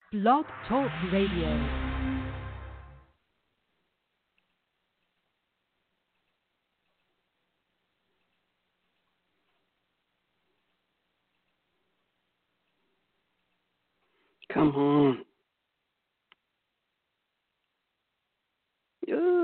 Blog Talk Radio. Come on. Ooh.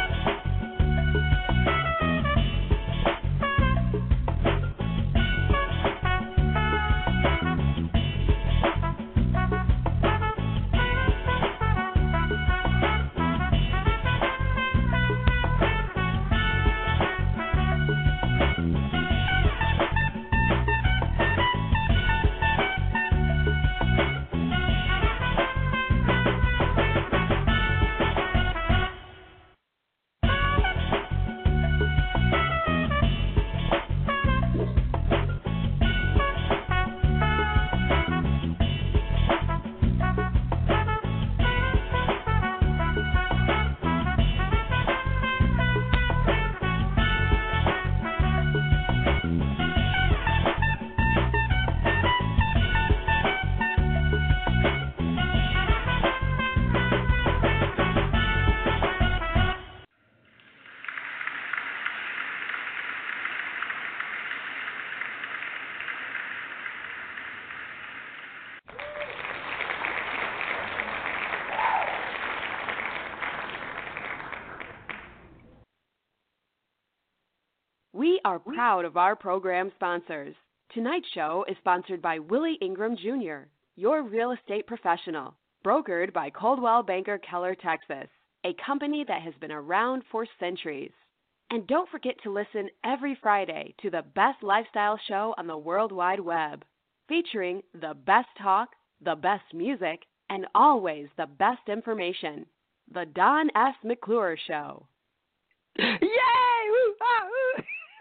We are proud of our program sponsors. Tonight's show is sponsored by Willie Ingram Jr., your real estate professional, brokered by Coldwell Banker Keller, Texas, a company that has been around for centuries. And don't forget to listen every Friday to the best lifestyle show on the World Wide Web, featuring the best talk, the best music, and always the best information. The Don S. McClure Show. Yay! Woo! Ah, woo!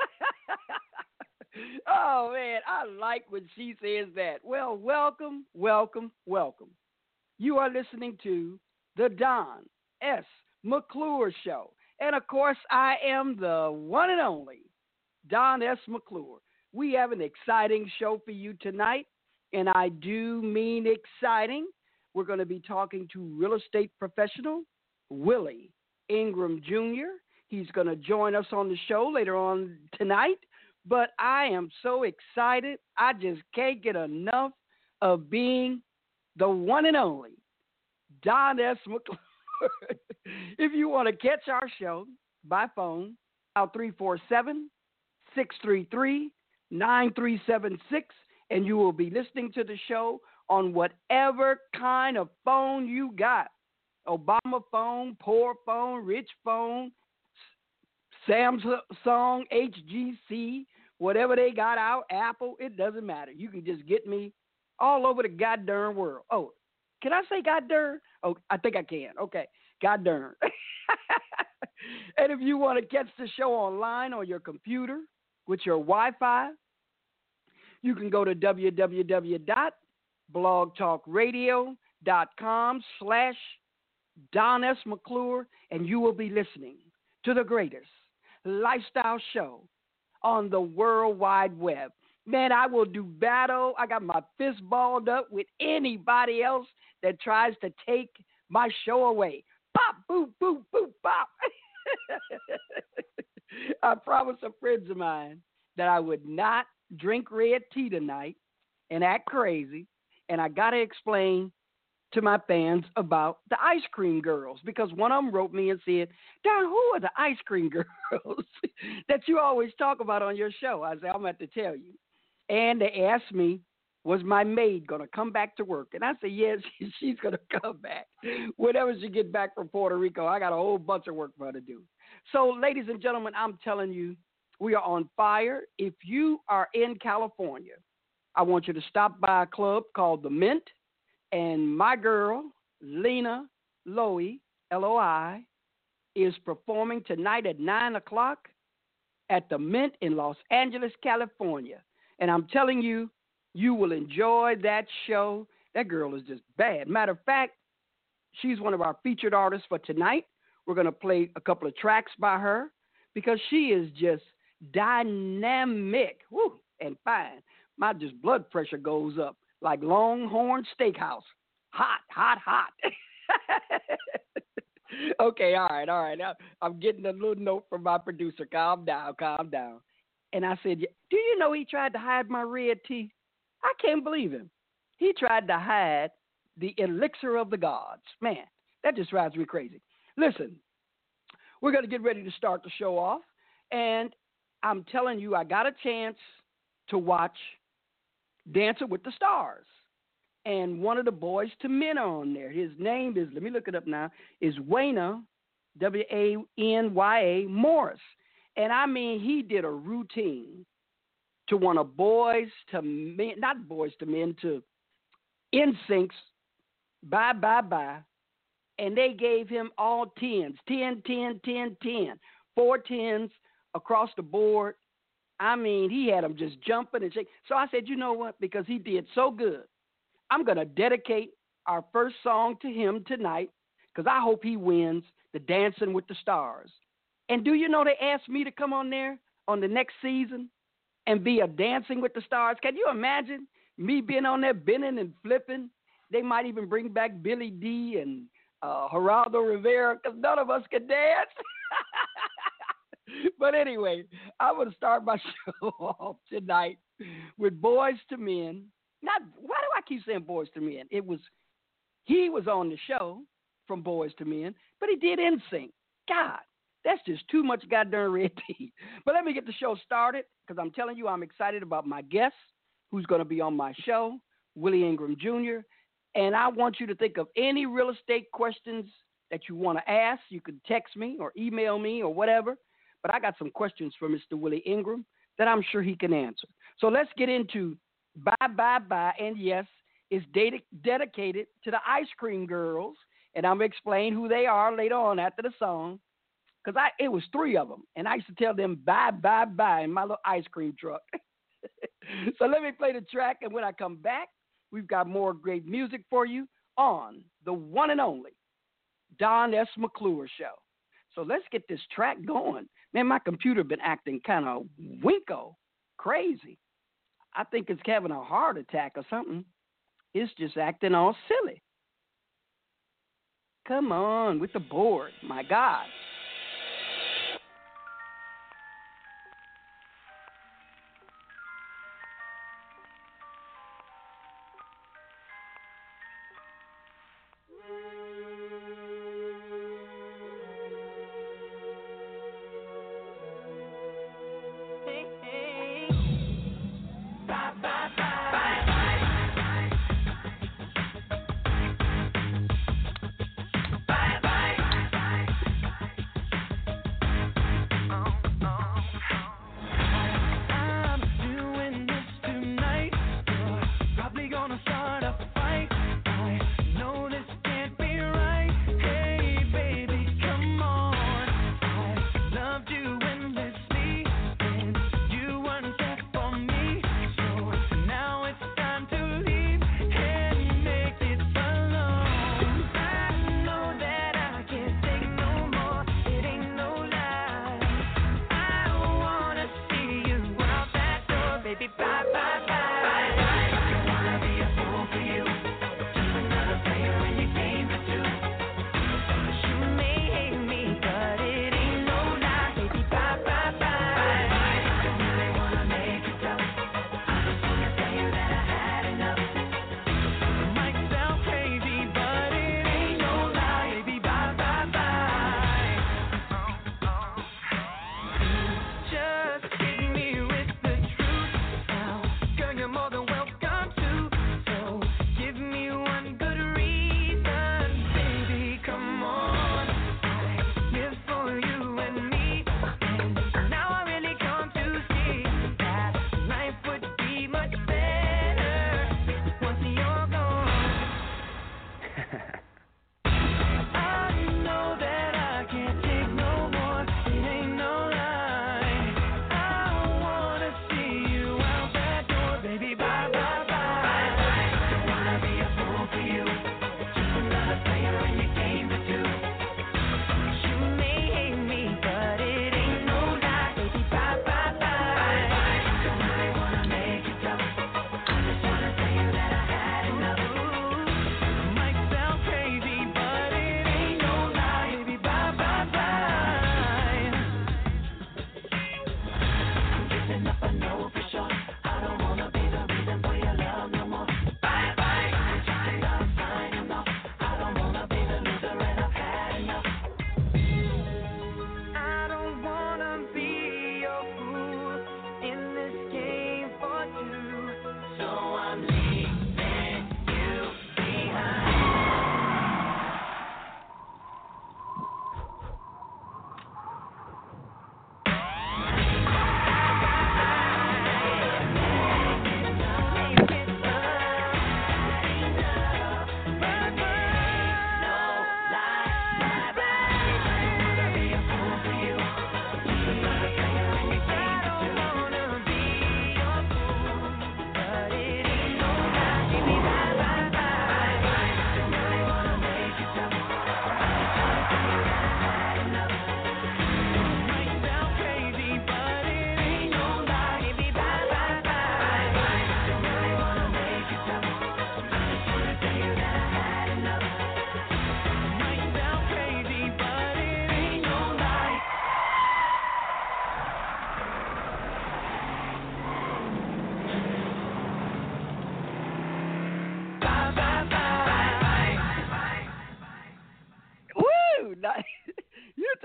Oh, man, I like when she says that. Well, welcome, welcome, welcome. You are listening to the Don S. McClure Show. And, of course, I am the one and only Don S. McClure. We have an exciting show for you tonight, and I do mean exciting. We're going to be talking to real estate professional Willie Ingram Jr. He's going to join us on the show later on tonight. But I am so excited. I just can't get enough of being the one and only Don S. McClure. If you want to catch our show by phone, dial 347-633-9376, and you will be listening to the show on whatever kind of phone you got. Obama phone, poor phone, rich phone, Samsung, HGC, whatever they got out, Apple, it doesn't matter. You can just get me all over the goddamn world. Oh, can I say goddamn? Oh, I think I can. Okay, goddamn. And if you want to catch the show online on your computer with your Wi-Fi, you can go to www.blogtalkradio.com/Don S. McClure, and you will be listening to the greatest lifestyle show on the World Wide Web. Man, I will do battle. I got my fist balled up with anybody else that tries to take my show away. Pop, boop, boop, boop, pop. I promised some friends of mine that I would not drink red tea tonight and act crazy, and I got to explain to my fans about the ice cream girls, because one of them wrote me and said, Don, who are the ice cream girls that you always talk about on your show? I said, I'm going to have to tell you. And they asked me, was my maid going to come back to work? And I said, yes, she's going to come back. Whenever she gets back from Puerto Rico, I got a whole bunch of work for her to do. So, ladies and gentlemen, I'm telling you, we are on fire. If you are in California, I want you to stop by a club called The Mint. And my girl, Lena Loi, Loi, is performing tonight at 9 o'clock at the Mint in Los Angeles, California. And I'm telling you, you will enjoy that show. That girl is just bad. Matter of fact, she's one of our featured artists for tonight. We're going to play a couple of tracks by her because she is just dynamic. Woo, and fine. My just blood pressure goes up like Longhorn Steakhouse. Hot, hot, hot. Okay, all right, all right. I'm getting a little note from my producer. Calm down, calm down. And I said, do you know he tried to hide my red teeth? I can't believe him. He tried to hide the elixir of the gods. Man, that just drives me crazy. Listen, we're going to get ready to start the show off. And I'm telling you, I got a chance to watch Dancing with the Stars. And one of the boys to men on there, his name is, let me look it up now, is Wanya, Wanya Morris. And I mean, he did a routine to one of Boys to Men, not Boys to Men, to NSYNC's Bye, Bye, Bye. And they gave him all 10s, 10, 10, 10, 10, 4 10s across the board. I mean, he had them just jumping and shaking. So I said, you know what? Because he did so good, I'm going to dedicate our first song to him tonight because I hope he wins the Dancing with the Stars. And do you know they asked me to come on there on the next season and be a Dancing with the Stars? Can you imagine me being on there bending and flipping? They might even bring back Billy D and Geraldo Rivera because none of us can dance. But anyway, I'm going to start my show off tonight with Boys to Men. Not, why do I keep saying Boys to Men? He was on the show from Boys to Men, but he did NSYNC. God, that's just too much goddamn red teeth. But let me get the show started because I'm telling you I'm excited about my guest who's going to be on my show, Willie Ingram Jr., and I want you to think of any real estate questions that you want to ask. You can text me or email me or whatever. But I got some questions for Mr. Willie Ingram that I'm sure he can answer. So let's get into Bye, Bye, Bye. And yes, it's dedicated to the Ice Cream Girls. And I'm going to explain who they are later on after the song. Because it was 3 of them. And I used to tell them bye, bye, bye in my little ice cream truck. So let me play the track. And when I come back, we've got more great music for you on the one and only Don S. McClure Show. So let's get this track going. Man, my computer been acting kind of winko, crazy. I think it's having a heart attack or something. It's just acting all silly. Come on with the board, my God.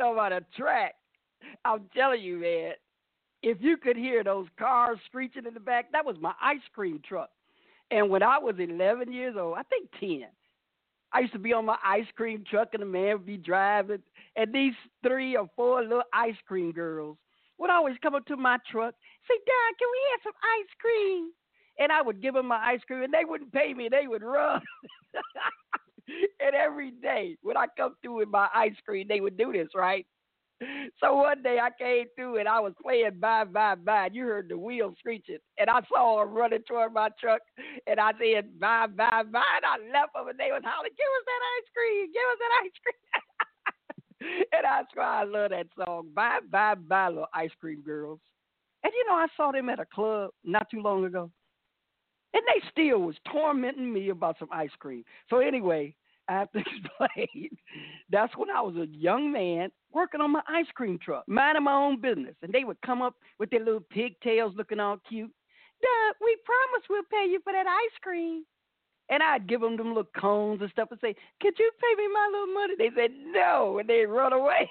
talking about a track. I'm telling you, man, if you could hear those cars screeching in the back, that was my ice cream truck. And when I was 11 years old, I think 10, I used to be on my ice cream truck and the man would be driving. And these 3 or 4 little ice cream girls would always come up to my truck, say, Dad, can we have some ice cream? And I would give them my ice cream and they wouldn't pay me. They would run. And every day when I come through with my ice cream, they would do this, right? So one day I came through and I was playing Bye, Bye, Bye. You heard the wheels screeching. And I saw them running toward my truck. And I said, Bye, Bye, Bye. And I left them and they was hollering, give us that ice cream. Give us that ice cream. And that's why I love that song, Bye, Bye, Bye, little ice cream girls. And you know, I saw them at a club not too long ago. And they still was tormenting me about some ice cream. So anyway, I have to explain. That's when I was a young man working on my ice cream truck, minding my own business. And they would come up with their little pigtails looking all cute. Dad, we promise we'll pay you for that ice cream. And I'd give them little cones and stuff and say, could you pay me my little money? They said, no. And they'd run away.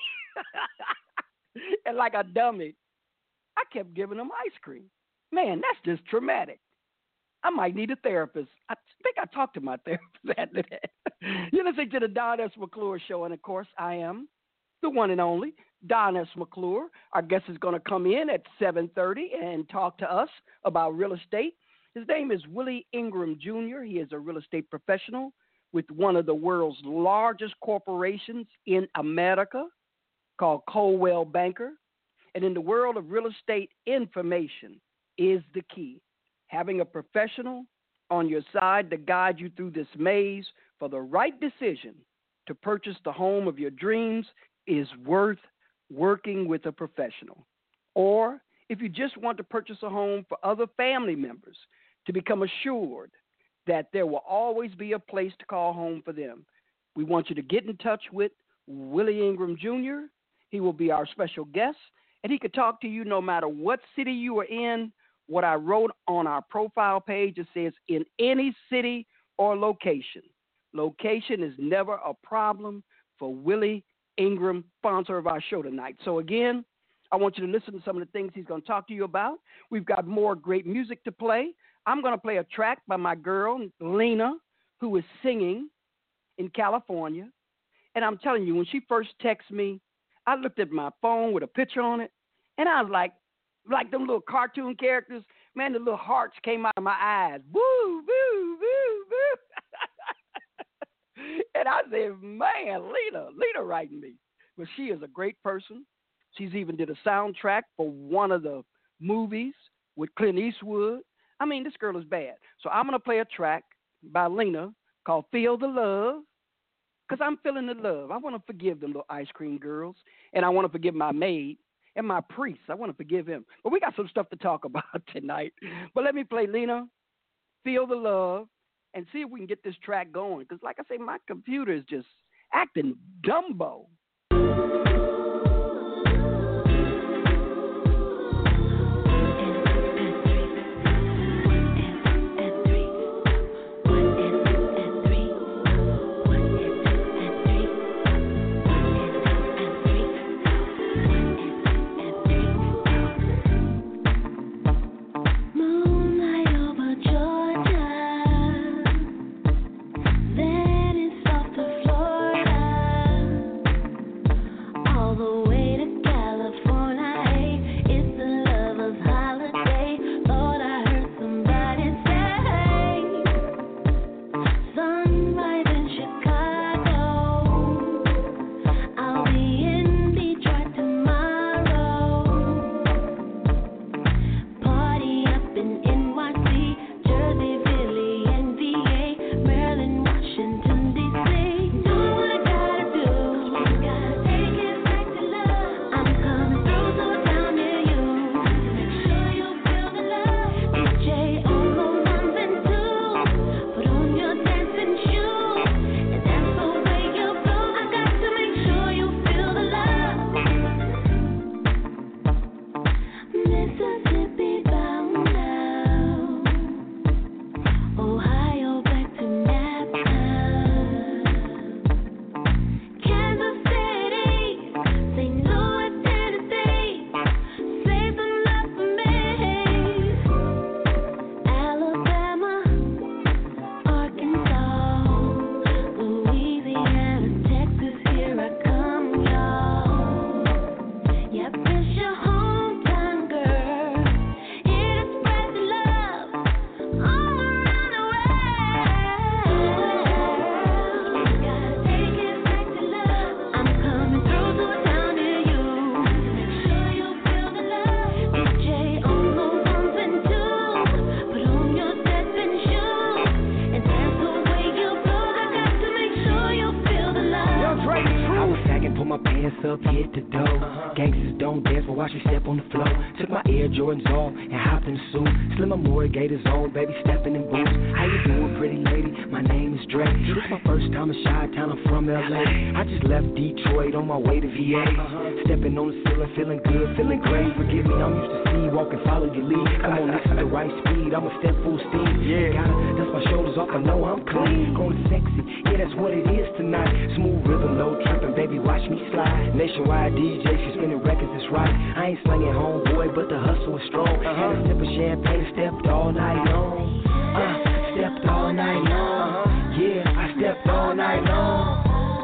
And like a dummy, I kept giving them ice cream. Man, that's just traumatic. I might need a therapist. I think I talked to my therapist after that. You're listening to the Don S. McClure Show, and of course, I am the one and only Don S. McClure. Our guest is going to come in at 7:30 and talk to us about real estate. His name is Willie Ingram Jr. He is a real estate professional with one of the world's largest corporations in America called Coldwell Banker. And in the world of real estate, information is the key. Having a professional on your side to guide you through this maze for the right decision to purchase the home of your dreams is worth working with a professional. Or if you just want to purchase a home for other family members to become assured that there will always be a place to call home for them, we want you to get in touch with Willie Ingram Jr. He will be our special guest, and he could talk to you no matter what city you are in. What I wrote on our profile page, it says, in any city or location. Location is never a problem for Willie Ingram, sponsor of our show tonight. So again, I want you to listen to some of the things he's going to talk to you about. We've got more great music to play. I'm going to play a track by my girl, Lena, who is singing in California. And I'm telling you, when she first texted me, I looked at my phone with a picture on it, and I was like them little cartoon characters, man, the little hearts came out of my eyes. Woo, woo, woo, woo. And I said, man, Lena writing me. But she is a great person. She's even did a soundtrack for one of the movies with Clint Eastwood. I mean, this girl is bad. So I'm going to play a track by Lena called Feel the Love, because I'm feeling the love. I want to forgive them little ice cream girls, and I want to forgive my maid. And my priest, I want to forgive him. But we got some stuff to talk about tonight. But let me play Lena, Feel the Love, and see if we can get this track going. Because like I say, my computer is just acting Dumbo. All back and pull my pants up, hit the dough. Gangsters don't dance, but watch me step on the floor. Took my Air Jordans off and hopped in the suit. Slim Amore Gators on, baby stepping in boots. How you doing, pretty lady? My name is Dre. This my first time in Chi-Town, I'm from LA. I just left Detroit on my way to VA. Stepping on the ceiling, feeling good, feeling great. Forgive me, I'm used to see you walking, follow your lead. Come on, this is the right speed, I'ma step full steam. Yeah, gotta dust my shoulders off, I know I'm clean. Going sexy, yeah, that's what it is tonight. Smooth rhythm, no tripping, baby, watch me slide. Nationwide DJ, she spinning records, it's right. I ain't slinging homeboy, but the hustle is strong. Had a sip of champagne, stepped all night long. Stepped all night long. Yeah, I stepped all night long.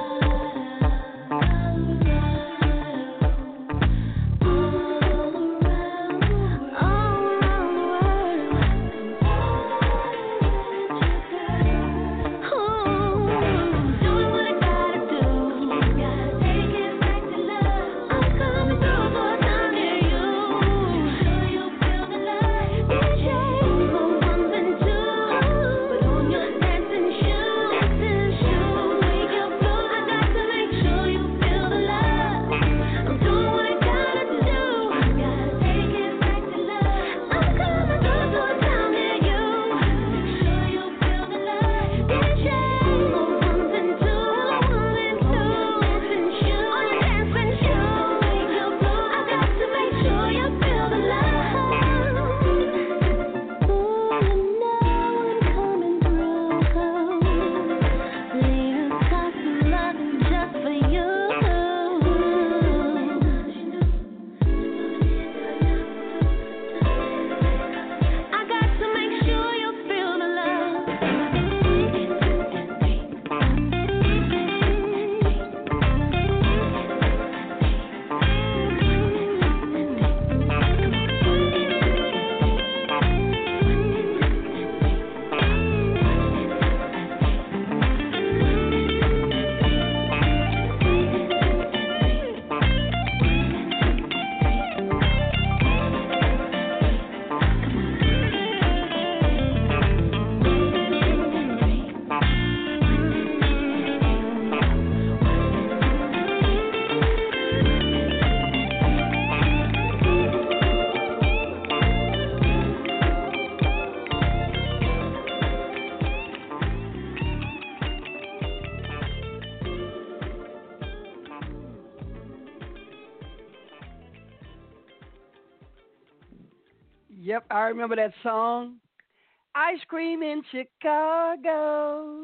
Yep, I remember that song. Ice cream in Chicago.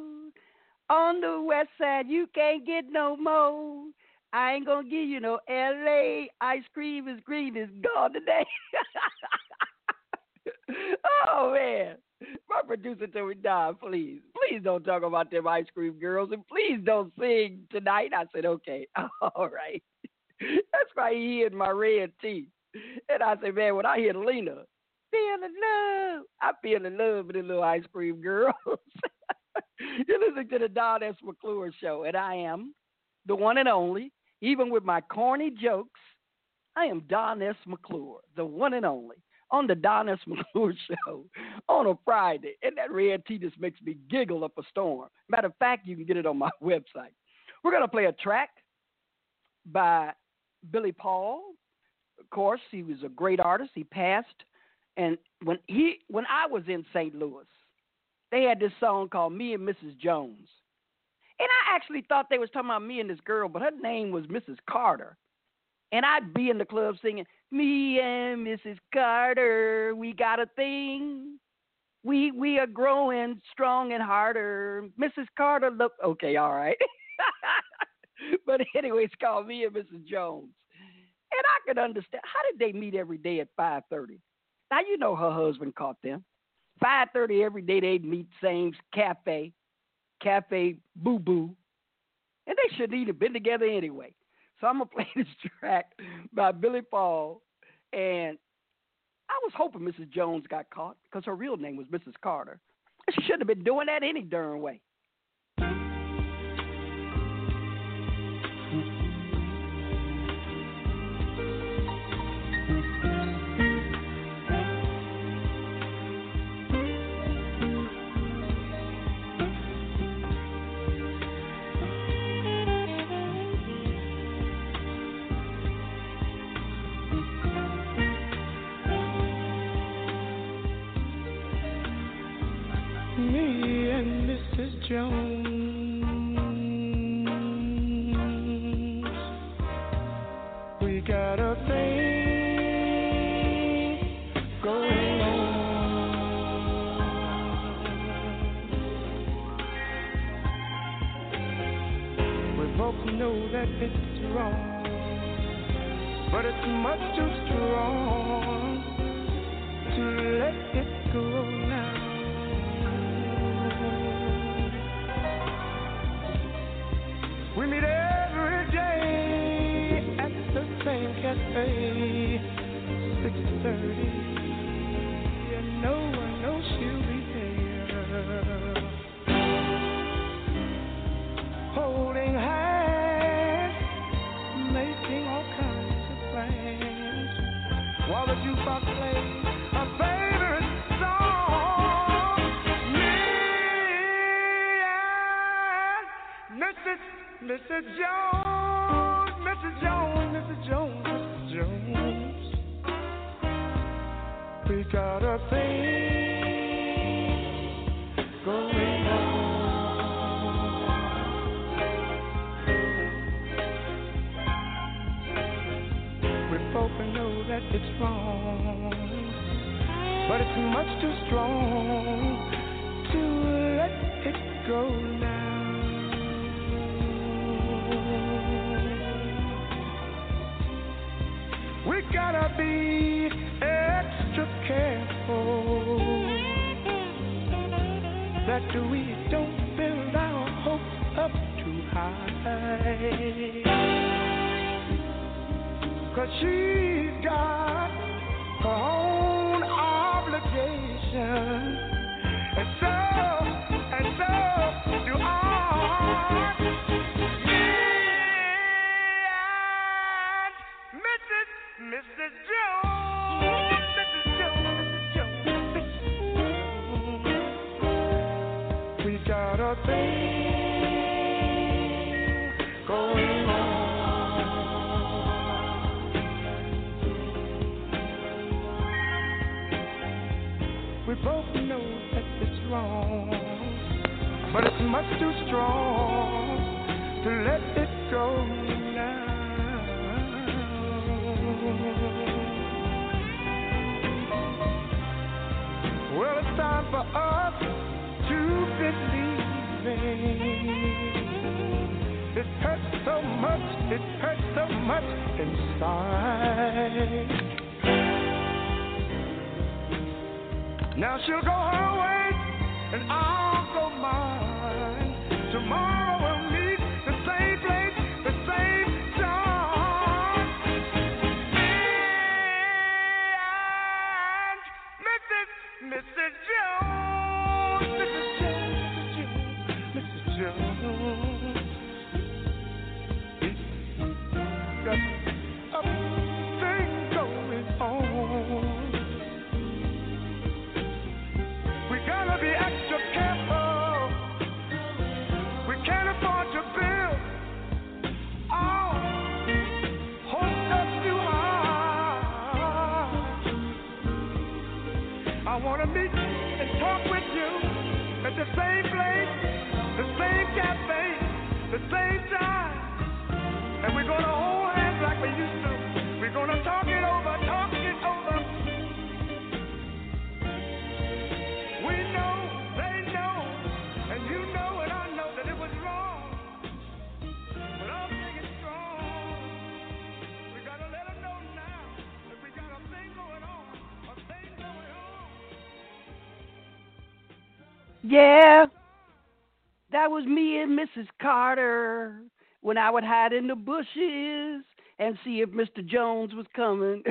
On the west side, you can't get no more. I ain't gonna give you no LA. Ice cream is green, is gone today. Oh, man. My producer told me, nah, please don't talk about them ice cream girls, and please don't sing tonight. I said, okay, all right. That's why he hid my red teeth. And I said, man, when I hear Lena, feeling love, I feel in love with the little ice cream girls. You're listening to the Don S. McClure Show, and I am the one and only, even with my corny jokes, I am Don S. McClure, the one and only, on the Don S. McClure Show on a Friday. And that red tea just makes me giggle up a storm. Matter of fact, you can get it on my website. We're going to play a track by Billy Paul. Of course, he was a great artist. He passed. And when I was in St. Louis, they had this song called Me and Mrs. Jones. And I actually thought they was talking about me and this girl, but her name was Mrs. Carter. And I'd be in the club singing, me and Mrs. Carter, we got a thing. We are growing strong and harder. Mrs. Carter, look, okay, all right. But anyway, it's called Me and Mrs. Jones. And I could understand, how did they meet every day at 5:30? Now, you know her husband caught them. 5:30 every day they'd meet, same Cafe Boo Boo. And they shouldn't even been together anyway. So I'm going to play this track by Billy Paul. And I was hoping Mrs. Jones got caught because her real name was Mrs. Carter. She shouldn't have been doing that any darn way. Jones. We got a thing going on. We both know that it's wrong, but it's much too strong to let it go now. We meet every day at the same cafe, 6:30, and no one knows she'll be there. Holding hands, making all kinds of plans, while the jukebox plays a favorite song. Me and Mrs. Jones, Mrs. Jones, Mrs. Jones, Mrs. Jones. We got a thing going on. We both know that it's wrong, but it's much too strong to let it go now. We gotta be extra careful that we don't build our hopes up too high, 'cause she's got her own obligation, and so do I. Mrs. Jones, Mrs. Jones, Mrs. Jones, Mrs. Jones. We got a thing going on. We both know that it's wrong, but it's much too strong to let it go now. Well, it's time for us to believe it hurts so much inside. Now she'll go her way and I'll go mine. Tomorrow we'll meet the same place, the same time. And Mrs. Jones, Mrs. Jones, Mrs. Jones. Got a thing going on. We gotta be extra careful. We can't afford to build our hopes up too high. I wanna meet and talk with you at the same place, the same cafe, the same time. And we're gonna hold hands like we used to. We're gonna talk it over, talk it over. We know, they know, and you know and I know that it was wrong. But I'll take it strong. We gotta let them know now that we got a thing going on, a thing going on. Yeah, that was me and Mrs. Carter when I would hide in the bushes and see if Mr. Jones was coming.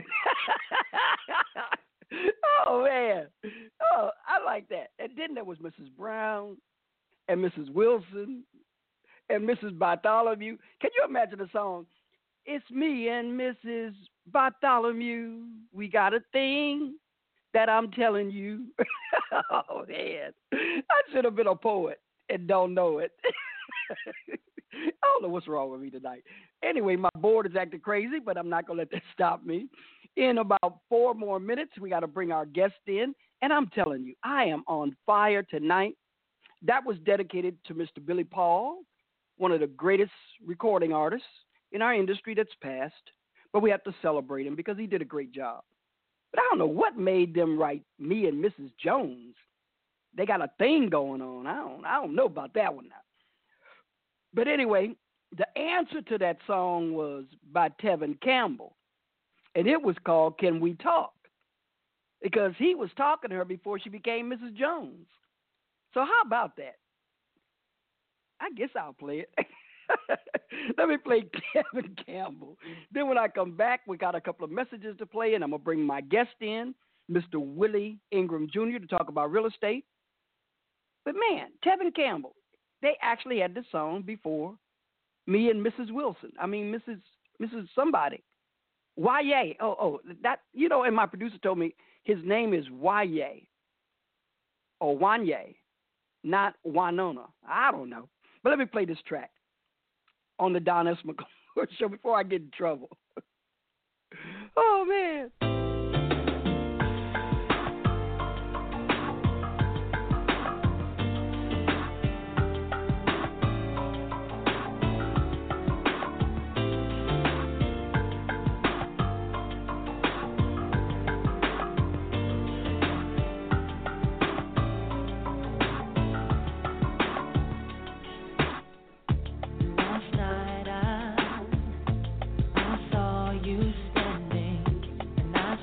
Oh, man. Oh, I like that. And then there was Mrs. Brown and Mrs. Wilson and Mrs. Bartholomew. Can you imagine the song? It's me and Mrs. Bartholomew. We got a thing that I'm telling you. Oh, man. I should have been a poet and don't know it. I don't know what's wrong with me tonight. Anyway, my board is acting crazy, but I'm not going to let that stop me. In about 4 more minutes, we got to bring our guest in. And I'm telling you, I am on fire tonight. that was dedicated to Mr. Billy Paul, one of the greatest recording artists in our industry that's passed. But we have to celebrate him because he did a great job. But I don't know what made them write Me and Mrs. Jones. They got a thing going on. I don't know about that one now. But anyway, the answer to that song was by Tevin Campbell, and it was called Can We Talk? Because he was talking to her before she became Mrs. Jones. So how about that? I guess I'll play it. Let me play Tevin Campbell. Then when I come back, we got a couple of messages to play, and I'm going to bring my guest in, Mr. Willie Ingram Jr., to talk about real estate. But, man, Tevin Campbell, they actually had this song before me and Mrs. Wilson. I mean, Mrs. somebody. Wanye. That, you know, and my producer told me his name is Wanye or Wanye, not Winona. I don't know. But let me play this track on the Don S. McClure Show before I get in trouble. Oh, man. Last night I saw you standing, and I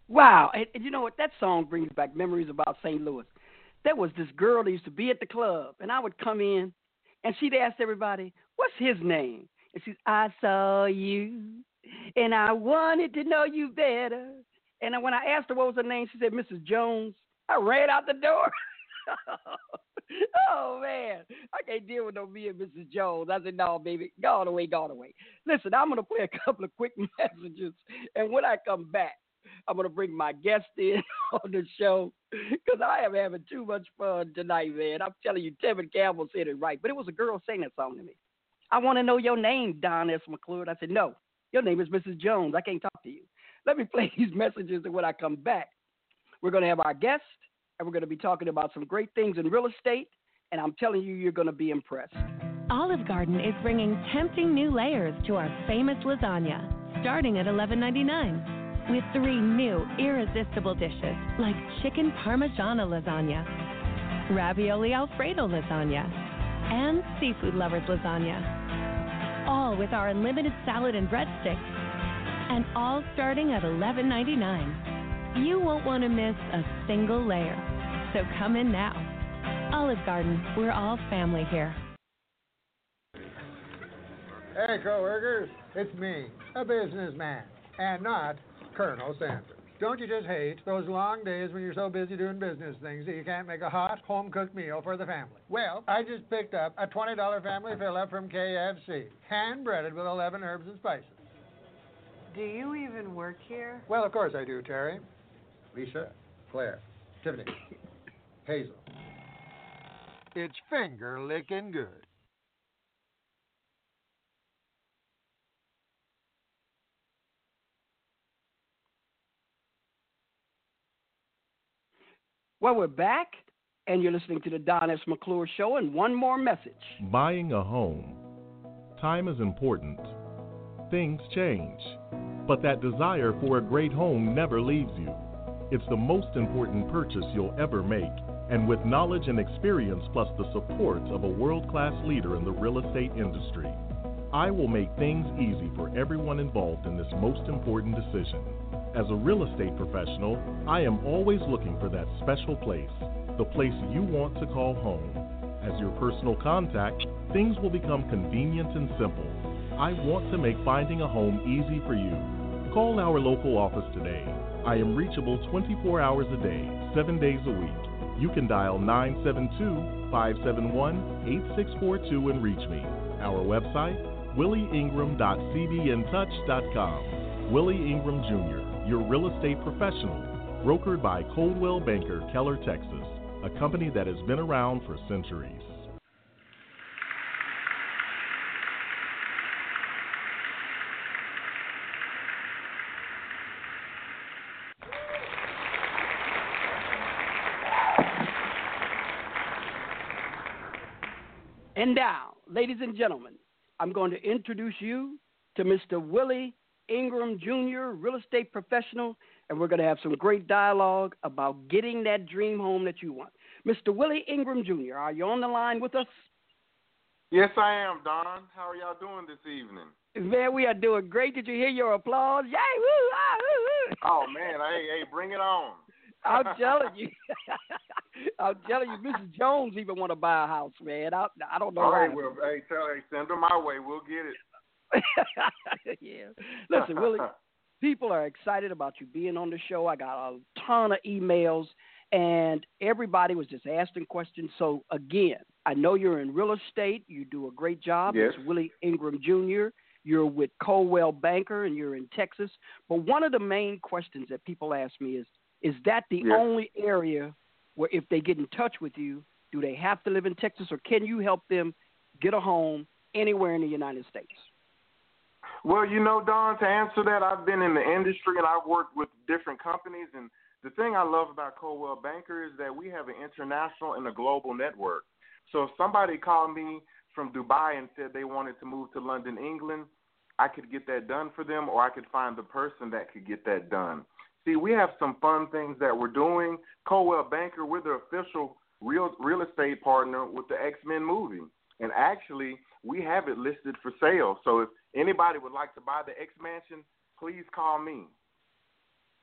Wow. And you know what? That song brings back memories about St. Louis. There was this girl that used to be at the club, and I would come in, and she'd ask everybody, what's his name? And she's, I saw you, and I wanted to know you better. And when I asked her what was her name, she said, Mrs. Jones. I ran out the door. Oh, man. I can't deal with no me and Mrs. Jones. I said, no, baby, gone away, gone away. Listen, I'm going to play a couple of quick messages, and when I come back, I'm going to bring my guest in on the show because I am having too much fun tonight, man. I'm telling you, Tevin Campbell said it right, but it was a girl saying that song to me. I want to know your name, Don S. McClure. I said, no, your name is Mrs. Jones. I can't talk to you. Let me play these messages, and when I come back, we're going to have our guest, and we're going to be talking about some great things in real estate, and I'm telling you, you're going to be impressed. Olive Garden is bringing tempting new layers to our famous lasagna, starting at $11.99. With 3 new irresistible dishes like chicken parmigiana lasagna, ravioli alfredo lasagna, and seafood lovers lasagna. All with our unlimited salad and breadsticks, and all starting at $11.99. You won't want to miss a single layer, so come in now. Olive Garden, we're all family here. Hey, coworkers, it's me, a businessman, and not Colonel Sanders. Don't you just hate those long days when you're so busy doing business things that you can't make a hot, home-cooked meal for the family? Well, I just picked up a $20 family fill-up from KFC, hand-breaded with 11 herbs and spices. Do you even work here? Well, of course I do, Terry. Lisa, Claire, Tiffany, Hazel. It's finger-licking good. Well, we're back, and you're listening to the Don S. McClure Show, and one more message. Buying a home. Time is important. Things change. But that desire for a great home never leaves you. It's the most important purchase you'll ever make. And with knowledge and experience plus the support of a world-class leader in the real estate industry, I will make things easy for everyone involved in this most important decision. As a real estate professional, I am always looking for that special place, the place you want to call home. As your personal contact, things will become convenient and simple. I want to make finding a home easy for you. Call our local office today. I am reachable 24 hours a day, 7 days a week. You can dial 972-571-8642 and reach me. Our website, willieingram.cbntouch.com. Willie Ingram Jr., your real estate professional, brokered by Coldwell Banker, Keller, Texas, a company that has been around for centuries. And now, ladies and gentlemen, I'm going to introduce you to Mr. Willie Ingram Jr., real estate professional, and we're going to have some great dialogue about getting that dream home that you want. Mr. Willie Ingram Jr., are you on the line with us? Yes, I am, Don. How are y'all doing this evening? Man, we are doing great. Did you hear your applause? Yay, woo, ah, woo, woo. Oh, man, hey, bring it on. I'm telling you. I'm telling you, Mrs. Jones even want to buy a house, man. I don't know. All why. right, well, send them my way. We'll get it. Yeah. Listen, Willie, people are excited about you being on the show. I got a ton of emails, and everybody was just asking questions. So, again, I know you're in real estate. You do a great job. Yes. It's Willie Ingram Jr. You're with Coldwell Banker, and you're in Texas. But one of the main questions that people ask me is that the Yes. only area where if they get in touch with you, do they have to live in Texas, or can you help them get a home anywhere in the United States? Well, you know, Don, to answer that, I've been in the industry and I've worked with different companies. And the thing I love about Coldwell Banker is that we have an international and a global network. So if somebody called me from Dubai and said they wanted to move to London, England, I could get that done for them, or I could find the person that could get that done. See, we have some fun things that we're doing. Coldwell Banker, we're the official real estate partner with the X-Men movie. And actually, we have it listed for sale. So if anybody would like to buy the X-Mansion, please call me.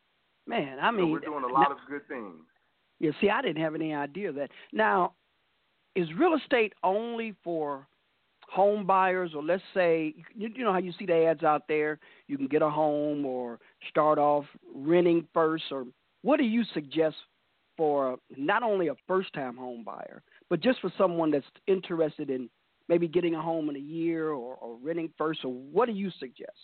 Man, I mean, we're doing a lot of good things. Yeah, see, I didn't have any idea of that. Now, is real estate only for home buyers, or let's say, you know how you see the ads out there, you can get a home or start off renting first, or what do you suggest for not only a first-time home buyer, but just for someone that's interested in maybe getting a home in a year or renting first, or what do you suggest?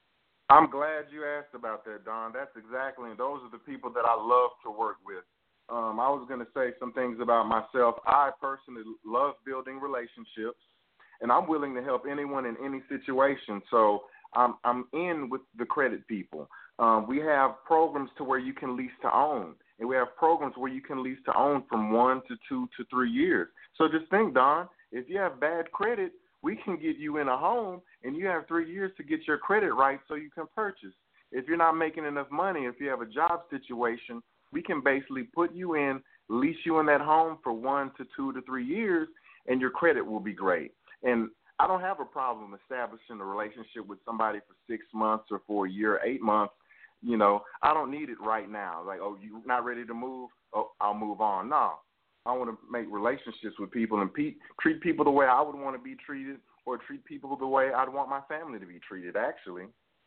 I'm glad you asked about that, Don. That's exactly, and those are the people that I love to work with. I was going to say some things about myself. I personally love building relationships, and I'm willing to help anyone in any situation. So I'm in with the credit people. We have programs to where you can lease to own, and we have programs where you can lease to own from 1 to 2 to 3 years. So just think, Don, if you have bad credit, we can get you in a home, and you have 3 years to get your credit right so you can purchase. If you're not making enough money, if you have a job situation, we can basically put you in, lease you in that home for 1 to 2 to 3 years, and your credit will be great. And I don't have a problem establishing a relationship with somebody for 6 months or for a year, 8 months. You know, I don't need it right now. Like, oh, you're not ready to move? Oh, I'll move on. No, I want to make relationships with people and treat people the way I would want to be treated, or treat people the way I'd want my family to be treated, actually.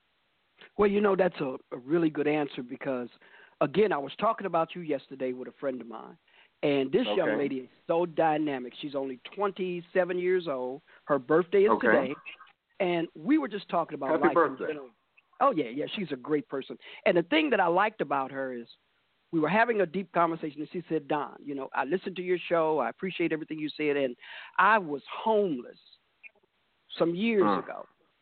Well, you know, that's a really good answer because, again, I was talking about you yesterday with a friend of mine, and this young lady is so dynamic. She's only 27 years old. Her birthday is today, and we were just talking about Happy birthday. Oh, yeah, she's a great person. And the thing that I liked about her is we were having a deep conversation, and she said, Don, you know, I listened to your show. I appreciate everything you said, and I was homeless some years ago,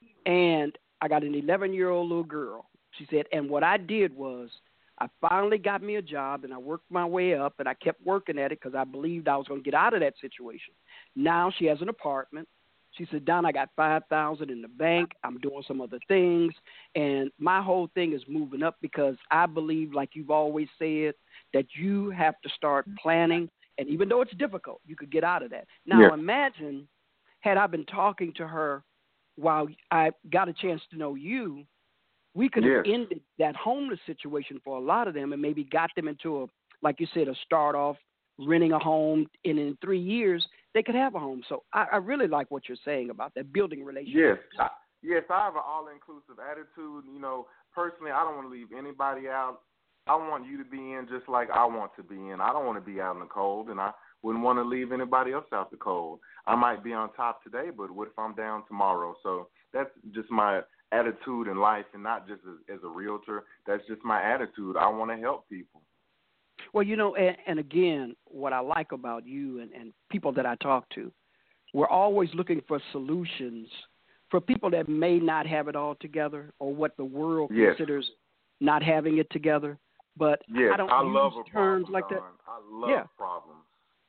and I got an 11-year-old little girl. She said, and what I did was I finally got me a job, and I worked my way up, and I kept working at it because I believed I was going to get out of that situation. Now she has an apartment. She said, Don, I got $5,000 in the bank. I'm doing some other things. And my whole thing is moving up because I believe, like you've always said, that you have to start planning. And even though it's difficult, you could get out of that. Now, imagine had I been talking to her while I got a chance to know you, we could have ended that homeless situation for a lot of them and maybe got them into like you said, a start off renting a home, and in 3 years they could have a home. So I really like what you're saying about that, building relationships. Yes, I have an all-inclusive attitude. You know, personally, I don't want to leave anybody out. I want you to be in just like I want to be in. I don't want to be out in the cold, and I wouldn't want to leave anybody else out the cold. I might be on top today, but what if I'm down tomorrow? So that's just my attitude in life, and not just as a realtor. That's just my attitude. I want to help people. Well, you know, and again, what I like about you and people that I talk to, we're always looking for solutions for people that may not have it all together or what the world considers not having it together. But I don't use terms like that. I love problems.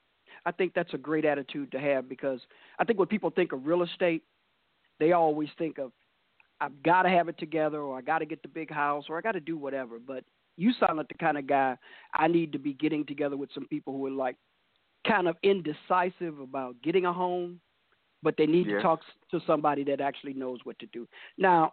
I think that's a great attitude to have because I think when people think of real estate, they always think of, I've got to have it together, or I got to get the big house, or I got to do whatever. But you sound like the kind of guy I need to be getting together with some people who are like kind of indecisive about getting a home, but they need to talk to somebody that actually knows what to do. Now,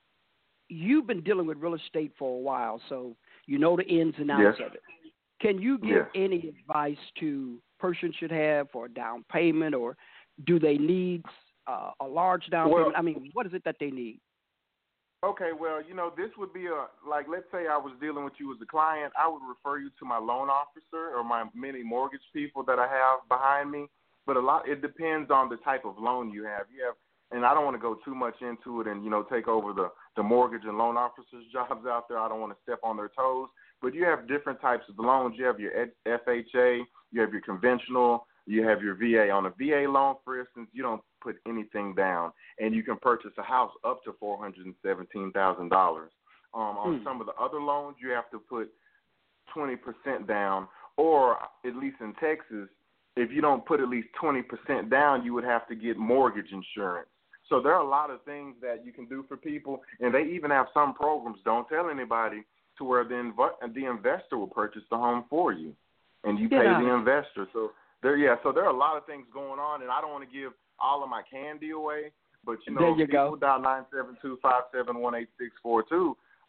you've been dealing with real estate for a while, so you know the ins and outs of it. Can you give any advice to a person should have for a down payment, or do they need a large down payment? I mean, what is it that they need? Okay, well, you know, this would be like, let's say I was dealing with you as a client, I would refer you to my loan officer or my many mortgage people that I have behind me. But it depends on the type of loan you have. And I don't want to go too much into it and, you know, take over the mortgage and loan officers' jobs out there. I don't want to step on their toes. But you have different types of loans. You have your FHA, you have your conventional, you have your VA. On a VA loan, for instance, you don't put anything down, and you can purchase a house up to $417,000. On some of the other loans, you have to put 20% down, or at least in Texas, if you don't put at least 20% down, you would have to get mortgage insurance. So there are a lot of things that you can do for people, and they even have some programs, don't tell anybody, to where the investor will purchase the home for you, and you pay the investor. So there are a lot of things going on, and I don't want to give all of my candy away, but, you know, people dial 972-571-8642.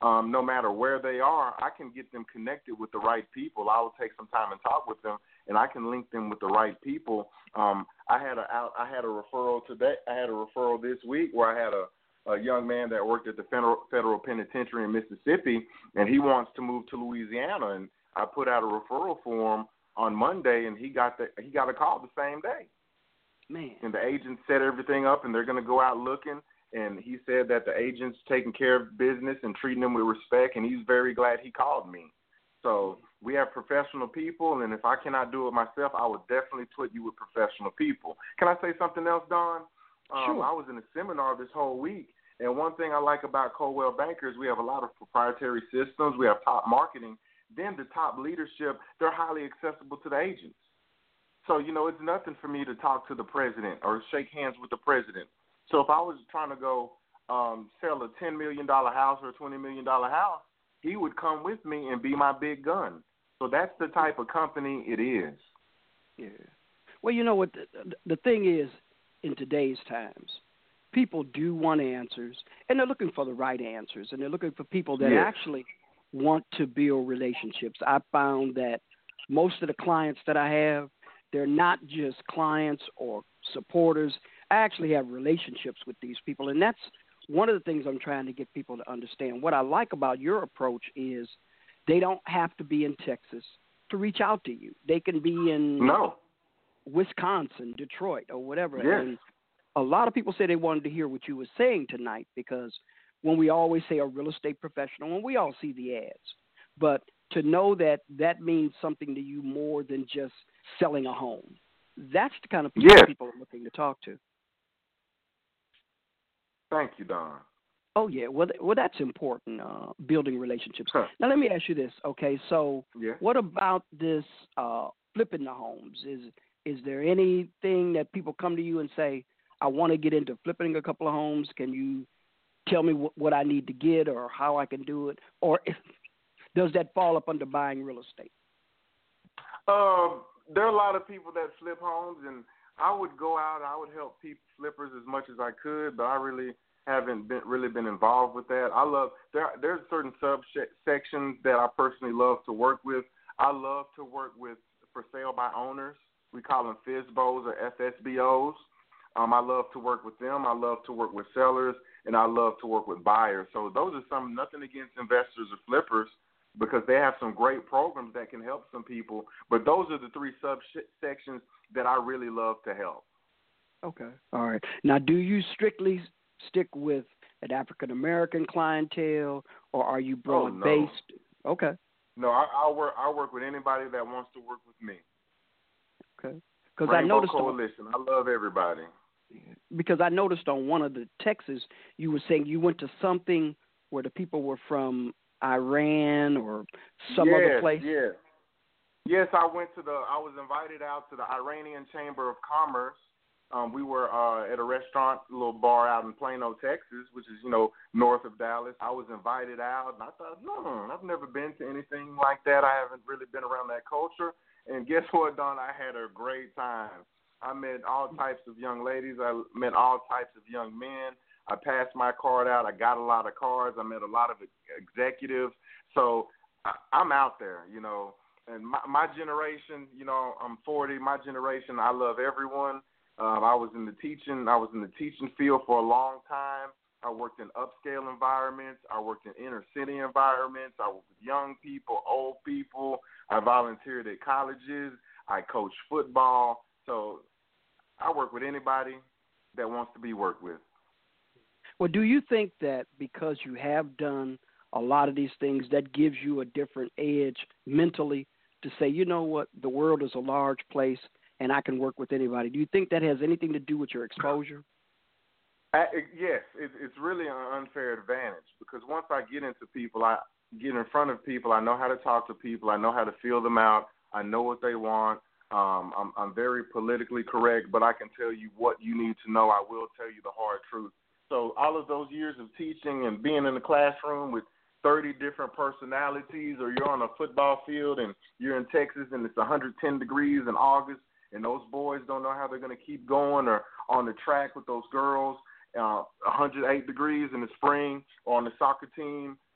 no matter where they are, I can get them connected with the right people. I will take some time and talk with them, and I can link them with the right people. I had a referral today. I had a referral this week where I had a young man that worked at the federal penitentiary in Mississippi, and he wants to move to Louisiana. And I put out a referral form on Monday, and he got a call the same day. Man. And the agent set everything up, and they're going to go out looking. And he said that the agent's taking care of business and treating him with respect, and he's very glad he called me. So we have professional people, and if I cannot do it myself, I would definitely put you with professional people. Can I say something else, Don? Sure. I was in a seminar this whole week, and one thing I like about Coldwell Bankers, we have a lot of proprietary systems. We have top marketing. Then the top leadership, they're highly accessible to the agents. So, it's nothing for me to talk to the president or shake hands with the president. So if I was trying to go sell a $10 million house or a $20 million house, he would come with me and be my big gun. So that's the type of company it is. Yeah. Well, you know what? The thing is, in today's times, people do want answers, and they're looking for the right answers, and they're looking for people that actually want to build relationships. I found that most of the clients that I have, they're not just clients or supporters. I actually have relationships with these people, and that's one of the things I'm trying to get people to understand. What I like about your approach is they don't have to be in Texas to reach out to you. They can be in Wisconsin, Detroit, or whatever. Yes. And a lot of people say they wanted to hear what you were saying tonight, because when we always say a real estate professional, and we all see the ads, but to know that that means something to you more than just selling a home. That's the kind of people people are looking to talk to. Thank you, Don. Oh, yeah. Well, that's important, building relationships. Huh. Now, let me ask you this. Okay, so what about this flipping the homes? Is there anything that people come to you and say, I want to get into flipping a couple of homes. Can you tell me what I need to get or how I can do it? Or does that fall up under buying real estate? There are a lot of people that flip homes, and I would go out. I would help flippers as much as I could, but I really haven't been involved with that. There's certain subsections that I personally love to work with. I love to work with for sale by owners. We call them FSBOs or FSBOs. I love to work with them. I love to work with sellers, and I love to work with buyers. So those are nothing against investors or flippers, because they have some great programs that can help some people. But those are the three subsections that I really love to help. Okay. All right. Now, do you strictly stick with an African-American clientele, or are you broad-based? Oh, no. Okay. No, I work with anybody that wants to work with me. Okay. Because I noticed Coalition. I love everybody. Because I noticed on one of the texts you were saying you went to something where the people were from Iran or some other place. Yes, I was invited out to the Iranian Chamber of Commerce. We were at a restaurant, a little bar out in Plano, Texas, which is, north of Dallas. I was invited out, and I thought, I've never been to anything like that. I haven't really been around that culture. And guess what, Don? I had a great time. I met all types of young ladies. I met all types of young men. I passed my card out. I got a lot of cards. I met a lot of executives. So I'm out there, And my generation, I'm 40. My generation, I love everyone. I was in the teaching field for a long time. I worked in upscale environments. I worked in inner city environments. I worked with young people, old people. I volunteered at colleges. I coached football. So I work with anybody that wants to be worked with. Well, do you think that because you have done a lot of these things, that gives you a different edge mentally to say, you know what, the world is a large place and I can work with anybody? Do you think that has anything to do with your exposure? Yes, it's really an unfair advantage, because once I get into people, I get in front of people, I know how to talk to people, I know how to feel them out, I know what they want. I'm very politically correct, but I can tell you what you need to know. I will tell you the hard truth. So all of those years of teaching and being in the classroom with 30 different personalities, or you're on a football field and you're in Texas and it's 110 degrees in August, and those boys don't know how they're going to keep going, or on the track with those girls, 108 degrees in the spring, or on the soccer team,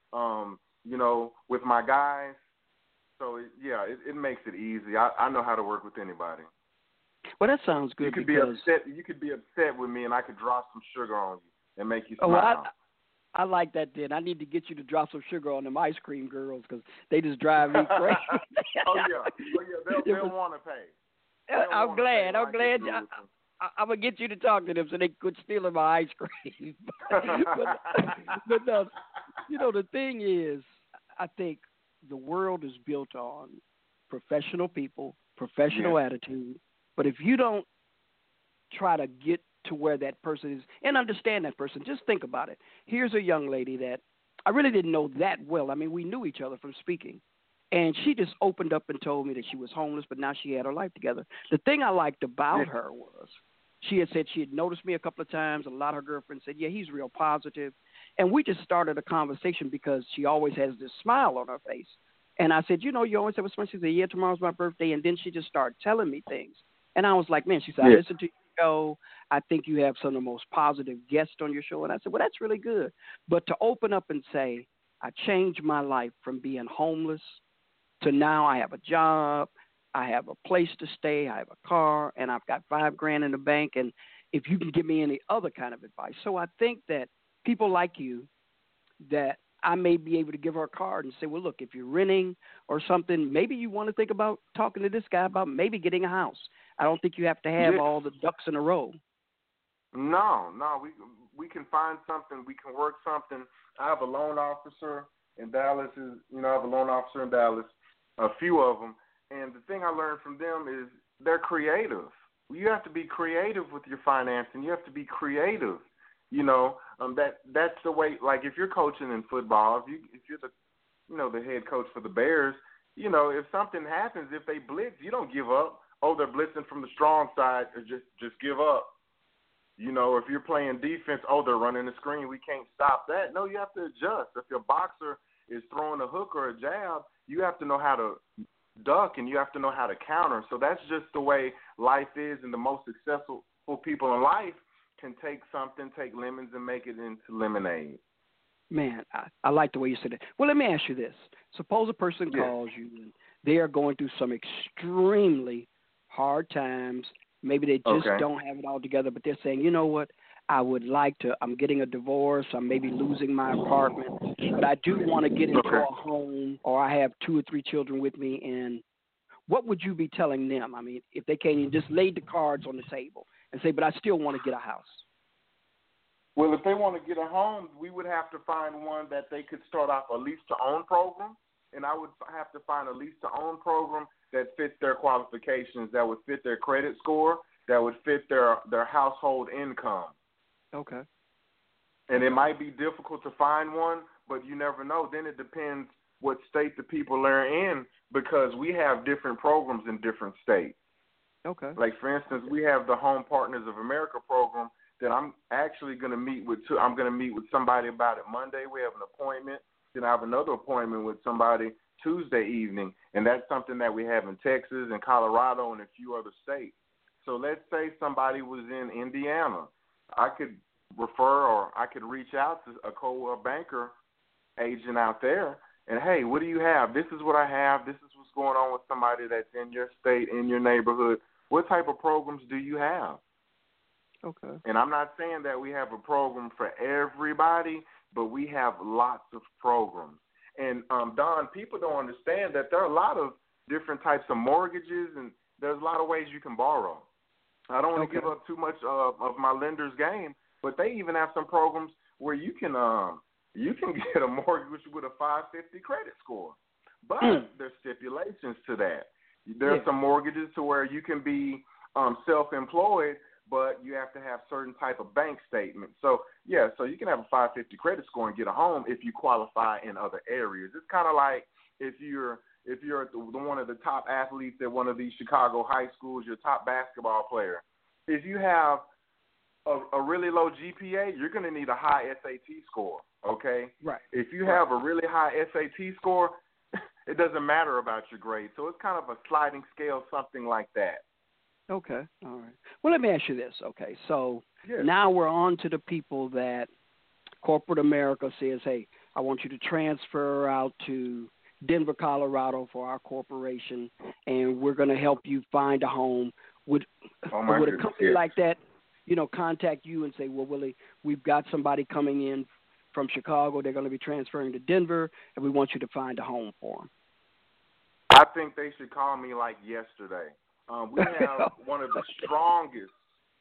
with my guys. So, it makes it easy. I know how to work with anybody. Well, that sounds good. You could because be upset. You could be upset with me, and I could drop some sugar on you and make you smile. Well, I like that. Then I need to get you to drop some sugar on them ice cream girls because they just drive me crazy. They'll want to pay. I'm glad. I'm gonna get you to talk to them so they could steal my ice cream. but no, the thing is, I think the world is built on professional people, professional attitude. But if you don't try to get to where that person is and understand that person, just think about it. Here's a young lady that I really didn't know that well. I mean, we knew each other from speaking. And she just opened up and told me that she was homeless, but now she had her life together. The thing I liked about her was she had said she had noticed me a couple of times. A lot of her girlfriends said, yeah, he's real positive. And we just started a conversation because she always has this smile on her face. And I said, you always have a smile. She said, yeah, tomorrow's my birthday. And then she just started telling me things. And I was like, man, she said, I listened to your show. I think you have some of the most positive guests on your show. And I said, well, that's really good. But to open up and say, I changed my life from being homeless to now I have a job, I have a place to stay, I have a car, and I've got $5,000 in the bank. And if you can give me any other kind of advice. So I think that people like you, that I may be able to give her a card and say, well, look, if you're renting or something, maybe you want to think about talking to this guy about maybe getting a house. I don't think you have to have all the ducks in a row. No, we can find something. We can work something. I have a loan officer in Dallas. A few of them. And the thing I learned from them is they're creative. You have to be creative with your financing. You have to be creative. That's the way. Like if you're coaching in football, if you're the the head coach for the Bears, if something happens, if they blitz, you don't give up. Oh, they're blitzing from the strong side, or just give up. If you're playing defense, oh, they're running the screen, we can't stop that. No, you have to adjust. If your boxer is throwing a hook or a jab, you have to know how to duck and you have to know how to counter. So that's just the way life is, and the most successful people in life can take lemons and make it into lemonade. Man, I like the way you said it. Well, let me ask you this. Suppose a person calls you and they are going through some extremely hard times. Maybe they just don't have it all together, but they're saying, you know what, I'm getting a divorce, I'm maybe losing my apartment, but I do want to get into a home, or I have 2 or 3 children with me, and what would you be telling them? I mean, if they came and just laid the cards on the table and say, but I still want to get a house. Well, if they want to get a home, we would have to find one that they could start off a lease-to-own program, and I would have to find a lease-to-own program that fits their qualifications, that would fit their credit score, that would fit their household income. Okay. And it might be difficult to find one, but you never know. Then it depends what state the people are in, because we have different programs in different states. Okay. Like, for instance, we have the Home Partners of America program that I'm actually going to meet with. I'm going to meet with somebody about it Monday. We have an appointment. Then I have another appointment with somebody Tuesday evening, and that's something that we have in Texas and Colorado and a few other states. So let's say somebody was in Indiana. I could refer, or I could reach out to a Coldwell Banker agent out there and, hey, what do you have? This is what I have. This is what's going on with somebody that's in your state, in your neighborhood. What type of programs do you have? Okay. And I'm not saying that we have a program for everybody, but we have lots of programs. And, Don, people don't understand that there are a lot of different types of mortgages, and there's a lot of ways you can borrow. I don't want to give up too much of my lender's game, but they even have some programs where you can get a mortgage with a 550 credit score. But there's stipulations to that. There are some mortgages to where you can be self-employed, but you have to have certain type of bank statements. So you can have a 550 credit score and get a home if you qualify in other areas. It's kind of like if you're one of the top athletes at one of these Chicago high schools, your top basketball player. If you have a really low GPA, you're going to need a high SAT score, okay? Right. If you have a really high SAT score, it doesn't matter about your grade. So it's kind of a sliding scale, something like that. Okay. All right. Well, let me ask you this. Okay. So now we're on to the people that corporate America says, hey, I want you to transfer out to Denver, Colorado for our corporation, and we're going to help you find a home. Would a company like that, contact you and say, well, Willie, we've got somebody coming in from Chicago. They're going to be transferring to Denver, and we want you to find a home for them? I think they should call me like yesterday. We have one of the strongest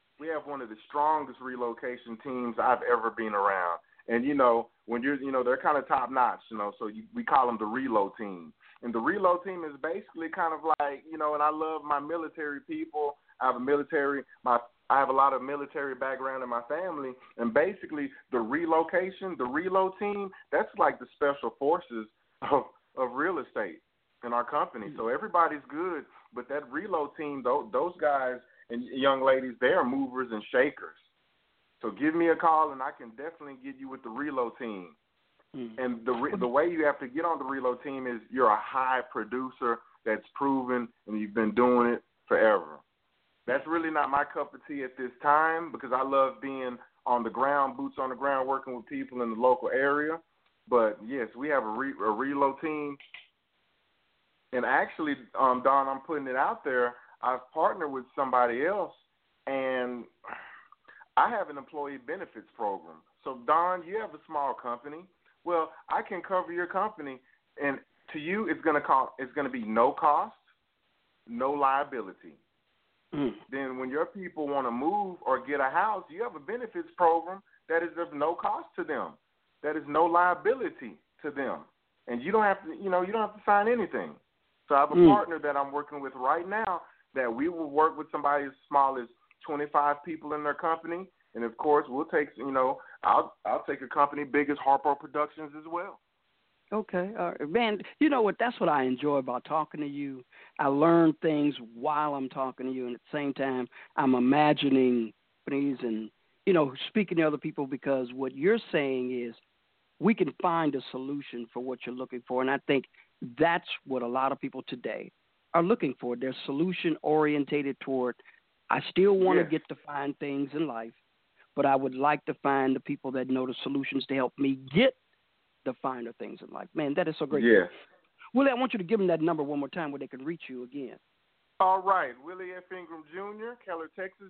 relocation teams I've ever been around. And, when you're, they're kind of top notch, so we call them the reload team. And the reload team is basically kind of like, and I love my military people. I have a lot of military background in my family. And basically the reload team, that's like the special forces of real estate in our company. So everybody's good, but that reload team, those guys and young ladies, they are movers and shakers. So give me a call, and I can definitely get you with the reload team. And the way you have to get on the reload team is you're a high producer that's proven, and you've been doing it forever. That's really not my cup of tea at this time because I love being on the ground, boots on the ground, working with people in the local area. But, yes, we have a reload team. And actually, Don, I'm putting it out there, I've partnered with somebody else, and I have an employee benefits program. So, Don, you have a small company. Well, I can cover your company, and to you, it's going to be no cost, no liability. Then when your people want to move or get a house, you have a benefits program that is of no cost to them, that is no liability to them, and you don't have to, you don't have to sign anything. So I have a partner that I'm working with right now that we will work with somebody as small as 25 people in their company. And, of course, we'll take, I'll take a company big as Harpo Productions as well. Okay. Man, you know what? That's what I enjoy about talking to you. I learn things while I'm talking to you, and at the same time, I'm imagining companies and, speaking to other people, because what you're saying is we can find a solution for what you're looking for. And I think that's what a lot of people today are looking for. They're solution-orientated toward, I still want to get to find things in life, but I would like to find the people that know the solutions to help me get the finer things in life. Man, that is so great. Yeah. Willie, I want you to give them that number one more time where they can reach you again. All right. Willie F. Ingram Jr., Keller, Texas,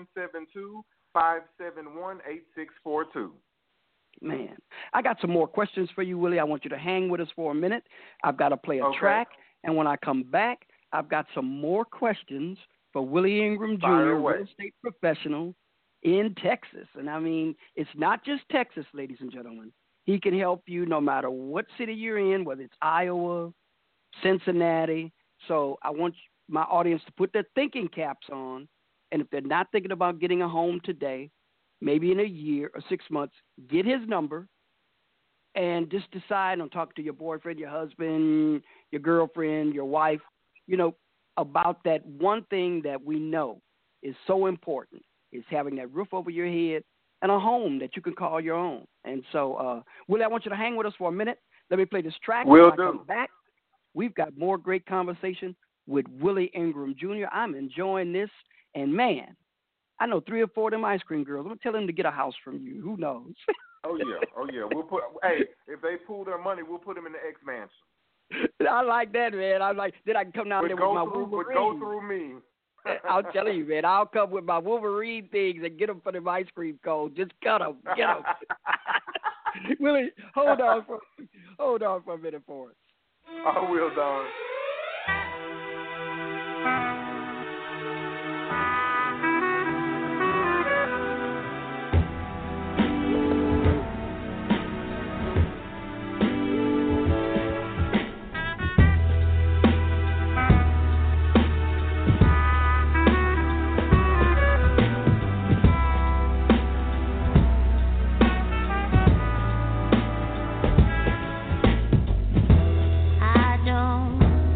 972-571-8642. Man, I got some more questions for you, Willie. I want you to hang with us for a minute. I've got to play a track, and when I come back, I've got some more questions for Willie Ingram Jr., real estate professional in Texas. And, I mean, it's not just Texas, ladies and gentlemen. He can help you no matter what city you're in, whether it's Iowa, Cincinnati. So I want my audience to put their thinking caps on, and if they're not thinking about getting a home today, maybe in a year or 6 months, get his number and just decide on talking to your boyfriend, your husband, your girlfriend, your wife, about that one thing that we know is so important, is having that roof over your head and a home that you can call your own. And so, Willie, I want you to hang with us for a minute. Let me play this track. Will do. Come back, we've got more great conversation with Willie Ingram Jr. I'm enjoying this, and, man, I know 3 or 4 of them ice cream girls. I'm going to tell them to get a house from you. Who knows? Oh, yeah. If they pool their money, we'll put them in the X Mansion. I like that, man. Then I can come down there with my Wolverine. Would go through me. I'm telling you, man, I'll come with my Wolverine things and get them for them ice cream cones. Just cut them. Get them. Willie, hold on for a minute for us. I will, Don. I don't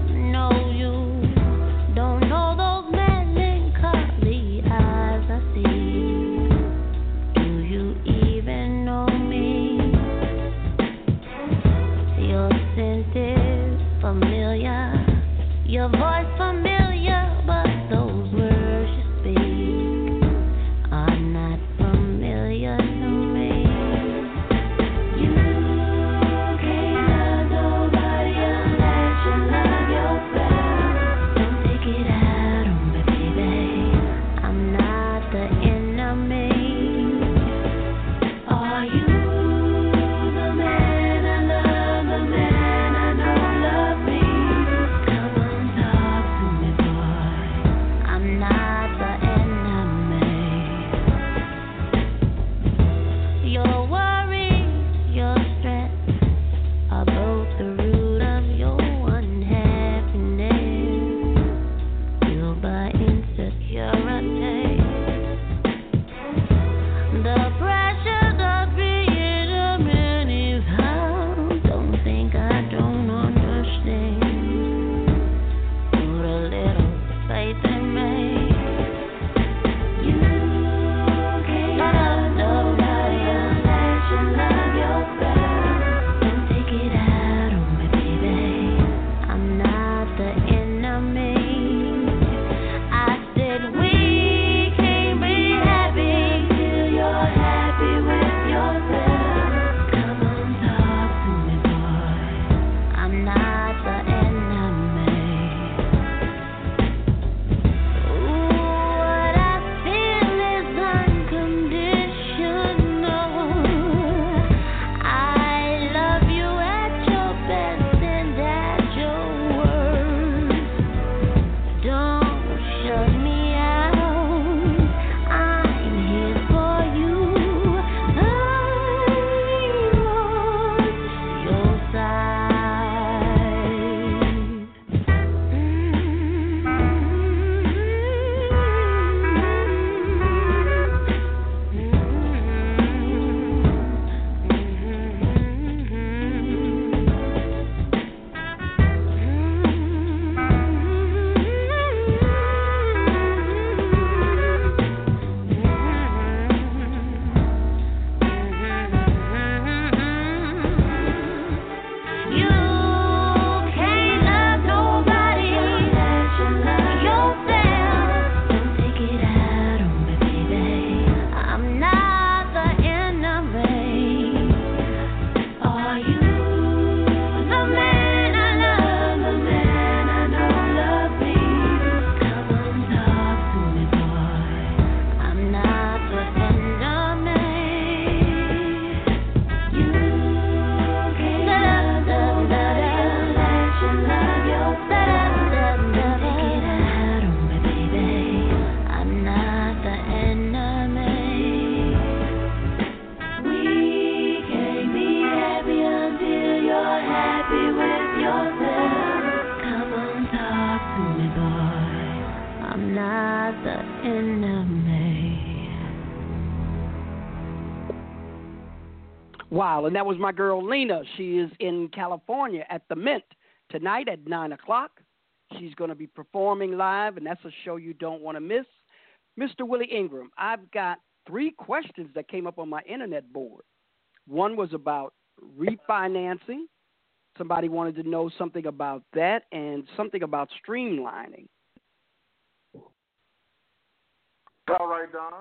the end of May. Wow, and that was my girl Lena. She is in California at the Mint tonight at 9 o'clock. She's going to be performing live, and that's a show you don't want to miss. Mr. Willie Ingram, I've got 3 questions that came up on my internet board. One was about refinancing. Somebody wanted to know something about that and something about streamlining. All right, Don.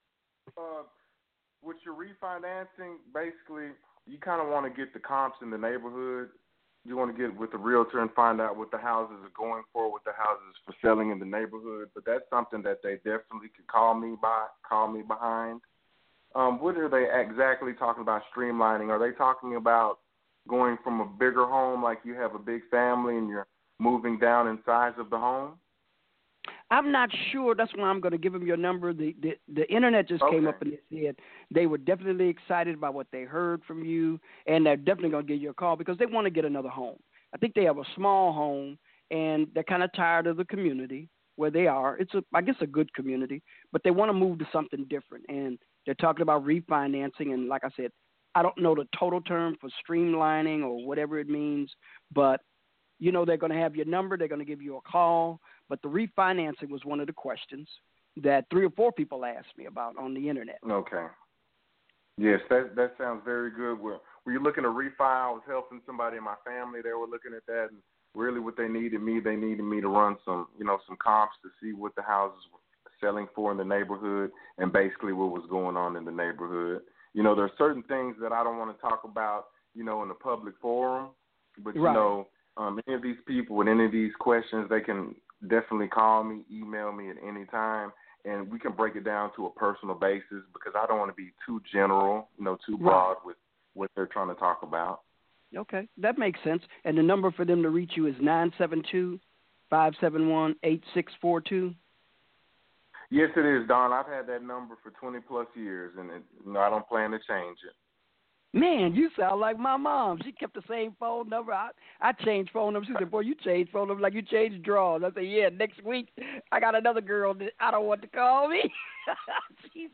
With your refinancing, basically, you kind of want to get the comps in the neighborhood. You want to get with the realtor and find out what the houses are going for, what the houses for selling in the neighborhood. But that's something that they definitely could call me behind. What are they exactly talking about streamlining? Are they talking about going from a bigger home, like you have a big family and you're moving down in size of the home? I'm not sure. That's why I'm going to give them your number. The internet just came up and they said they were definitely excited about what they heard from you, and they're definitely going to give you a call because they want to get another home. I think they have a small home, and they're kind of tired of the community where they are. It's, I guess, a good community, but they want to move to something different, and they're talking about refinancing. And like I said, I don't know the total term for streamlining or whatever it means, but you know, they're going to have your number. They're going to give you a call. But the refinancing was one of the questions that 3 or 4 people asked me about on the internet. Okay. Yes, that sounds very good. Were you looking to refi? I was helping somebody in my family. They were looking at that, and really what they needed me to run some comps to see what the houses were selling for in the neighborhood and basically what was going on in the neighborhood. You know, there are certain things that I don't want to talk about, you know, in the public forum, but, you know, any of these people with any of these questions, they can definitely call me, email me at any time, and we can break it down to a personal basis because I don't want to be too general, you know, too broad with what they're trying to talk about. Okay, that makes sense. And the number for them to reach you is 972-571-8642? Yes, it is, Don. I've had that number for 20-plus years, and I don't plan to change it. Man, you sound like my mom. She kept the same phone number. I changed phone numbers. She said, boy, you changed phone numbers like you changed drawers. I said, yeah, next week I got another girl that I don't want to call me. she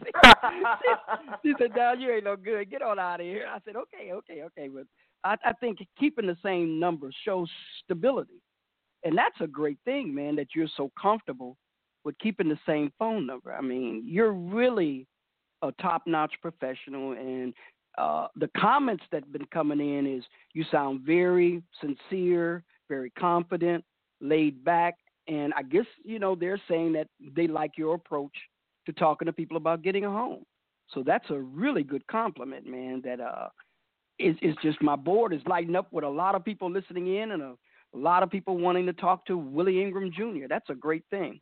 said, Don, you ain't no good. Get on out of here. I said, okay. But I think keeping the same number shows stability. And that's a great thing, man, that you're so comfortable with keeping the same phone number. I mean, you're really a top-notch professional, and the comments that have been coming in is you sound very sincere, very confident, laid back, and I guess, you know, they're saying that they like your approach to talking to people about getting a home. So that's a really good compliment, man, that it's just my board is lighting up with a lot of people listening in and a lot of people wanting to talk to Willie Ingram Jr. That's a great thing.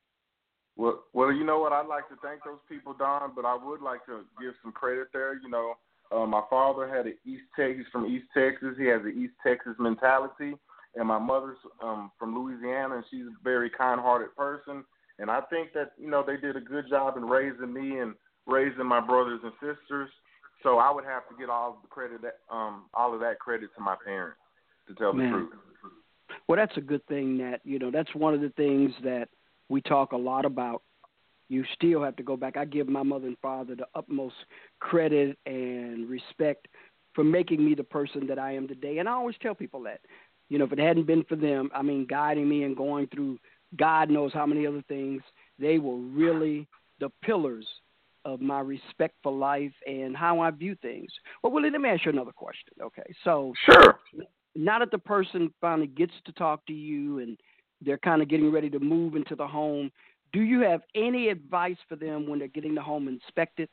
Well, you know what? I'd like to thank those people, Don, but I would like to give some credit there. You know, my father had he's from East Texas. He has an East Texas mentality, and my mother's from Louisiana, and she's a very kind-hearted person. And I think that, you know, they did a good job in raising me and raising my brothers and sisters. So I would have to get all of that credit to my parents, to tell the truth. Well, that's a good thing that, you know, that's one of the things that we talk a lot about. You still have to go back. I give my mother and father the utmost credit and respect for making me the person that I am today. And I always tell people that, you know, if it hadn't been for them, I mean, guiding me and going through God knows how many other things, they were really the pillars of my respect for life and how I view things. Well, Willie, let me ask you another question, okay? So sure. Now that the person finally gets to talk to you and they're kind of getting ready to move into the home, do you have any advice for them when they're getting the home inspected?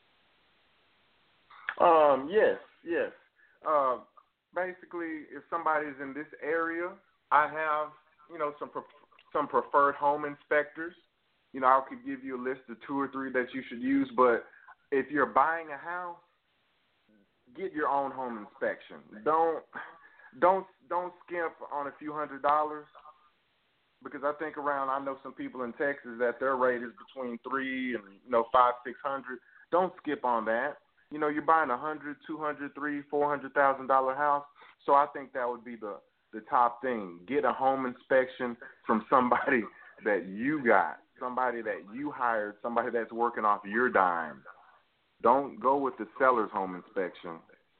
Yes. Basically, if somebody's in this area, I have, you know, some preferred home inspectors. You know, I could give you a list of 2 or 3 that you should use, but if you're buying a house, get your own home inspection. Don't skimp on a few $100s. Because I think I know some people in Texas that their rate is between $300 and $500-600. Don't skip on that. You know, you're buying $100,000, $200,000, $300,000, $400,000 house. So I think that would be the top thing. Get a home inspection from somebody that you got somebody that you hired, somebody that's working off your dime. Don't go with the seller's home inspection.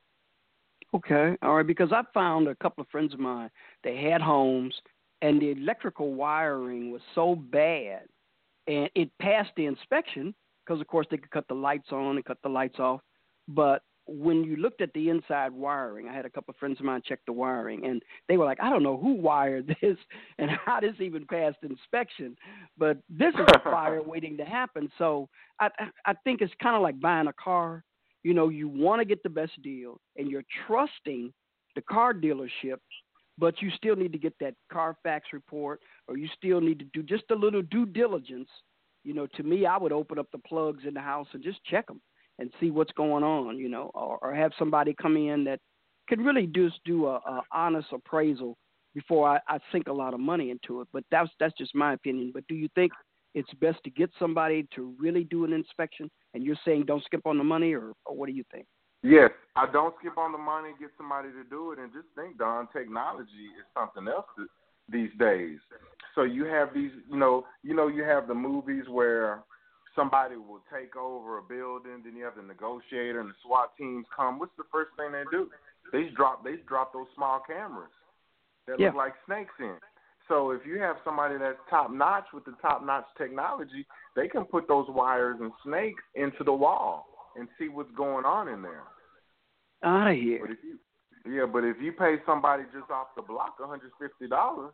Okay, all right, because I found a couple of friends of mine, they had homes, and the electrical wiring was so bad, and it passed the inspection because, of course, they could cut the lights on and cut the lights off. But when you looked at the inside wiring, I had a couple of friends of mine check the wiring, and they were like, I don't know who wired this and how this even passed inspection, but this is a fire waiting to happen. So I think it's kind of like buying a car. You know, you want to get the best deal, and you're trusting the car dealership, but you still need to get that Carfax report, or you still need to do just a little due diligence. You know, to me, I would open up the plugs in the house and just check them and see what's going on, you know, or have somebody come in that could really just do a honest appraisal before I sink a lot of money into it. But that's just my opinion. But do you think it's best to get somebody to really do an inspection, and you're saying don't skip on the money, or what do you think? Yes, I don't skip on the money, get somebody to do it, and just think, Don, technology is something else these days. So you have these, you have the movies where somebody will take over a building, then you have the negotiator and the SWAT teams come. What's the first thing they do? They drop those small cameras that look like snakes in. So if you have somebody that's top-notch with the top-notch technology, they can put those wires and snakes into the wall and see what's going on in there. Out of here. But if you pay somebody just off the block $150,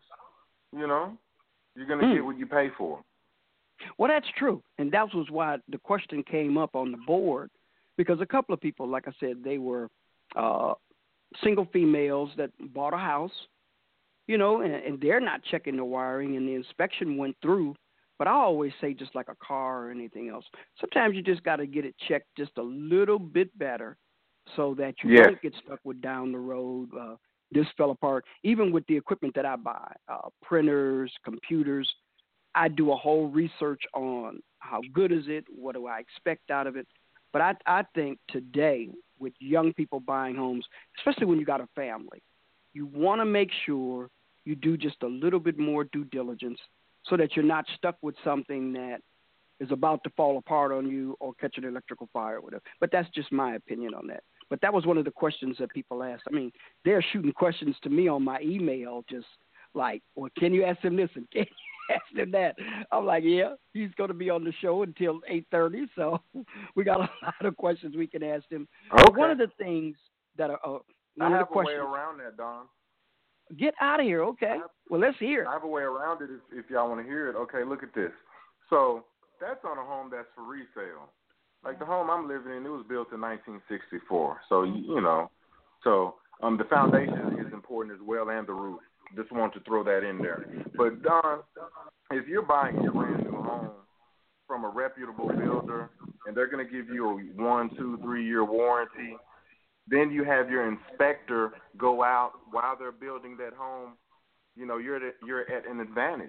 you're going to get what you pay for. Well, that's true, and that was why the question came up on the board, because a couple of people, like I said, they were single females that bought a house, and they're not checking the wiring, and the inspection went through. But I always say, just like a car or anything else, sometimes you just got to get it checked just a little bit better so that you don't get stuck with down the road, this fell apart. Even with the equipment that I buy, printers, computers, I do a whole research on how good is it, what do I expect out of it. But I think today, with young people buying homes, especially when you got a family, you want to make sure you do just a little bit more due diligence so that you're not stuck with something that is about to fall apart on you or catch an electrical fire or whatever. But that's just my opinion on that. But that was one of the questions that people asked. I mean, they're shooting questions to me on my email, just like, well, can you ask him this and can you ask him that? I'm like, yeah, he's going to be on the show until 8:30, so we got a lot of questions we can ask him. Okay. One of the things that are I have a way around that, Don. Get out of here, okay. Well, let's hear it. I have a way around it if y'all want to hear it. Okay, look at this. So that's on a home that's for resale. Like the home I'm living in, it was built in 1964. So, the foundation is important as well, and the roof. Just wanted to throw that in there. But, Don, if you're buying a brand new home from a reputable builder, and they're going to give you a 1, 2, 3-year warranty, then you have your inspector go out while they're building that home, you're at an advantage.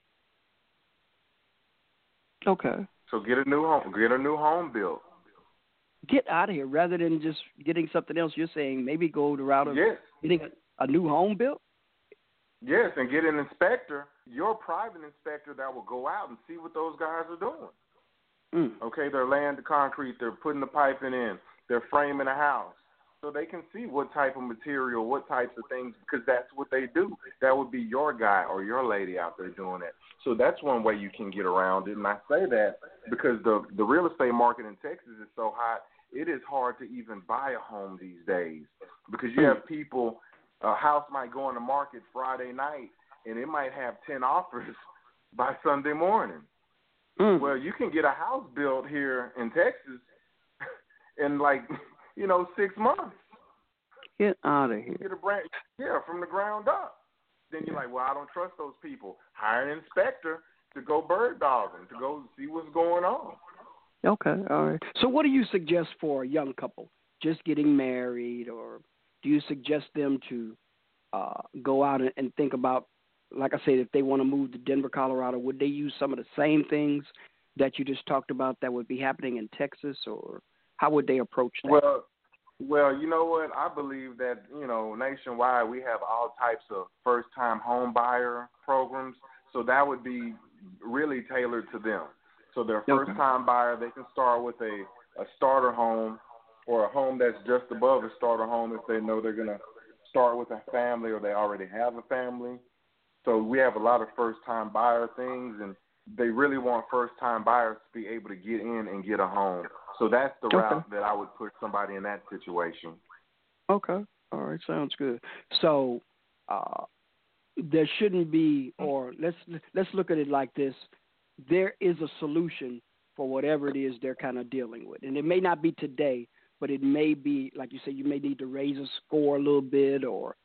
Okay. So get a new home built. Get out of here. Rather than just getting something else, you're saying maybe go the route of getting a new home built? Yes, and get an inspector, your private inspector, that will go out and see what those guys are doing. Okay, they're laying the concrete, they're putting the piping in, they're framing a house. So they can see what type of material, what types of things, because that's what they do. That would be your guy or your lady out there doing it. So that's one way you can get around it. And I say that because the real estate market in Texas is so hot, it is hard to even buy a home these days because you have people, a house might go on the market Friday night, and it might have 10 offers by Sunday morning. Well, you can get a house built here in Texas in 6 months. Get out of here. Get a brand, from the ground up. Then you're like, well, I don't trust those people. Hire an inspector to go bird dogging, to go see what's going on. Okay, all right. So what do you suggest for a young couple just getting married, or do you suggest them to go out and think about, like I said, if they want to move to Denver, Colorado, would they use some of the same things that you just talked about that would be happening in Texas, or how would they approach that? Well, you know what? I believe that, nationwide we have all types of first-time home buyer programs. So that would be really tailored to them. So they're a first-time buyer. They can start with a starter home or a home that's just above a starter home if they know they're going to start with a family or they already have a family. So we have a lot of first-time buyer things, and they really want first-time buyers to be able to get in and get a home. So that's the route that I would put somebody in that situation. Okay. All right. Sounds good. So there shouldn't be, or let's look at it like this. There is a solution for whatever it is they're kind of dealing with. And it may not be today, but it may be, like you say, you may need to raise a score a little bit or,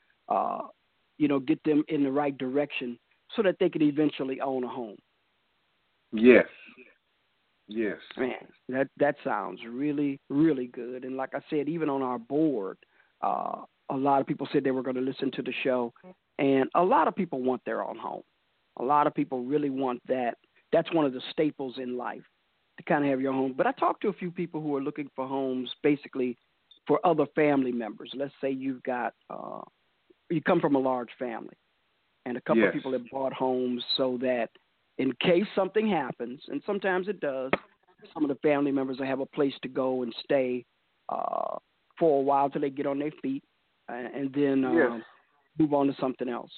get them in the right direction so that they can eventually own a home. Yes. Yes. Man, that sounds really, really good. And like I said, even on our board, a lot of people said they were going to listen to the show, and a lot of people want their own home. A lot of people really want that. That's one of the staples in life, to kind of have your home. But I talked to a few people who are looking for homes basically for other family members. Let's say you've got you come from a large family, and a couple of people have bought homes so that in case something happens, and sometimes it does, some of the family members will have a place to go and stay for a while till they get on their feet, and then move on to something else.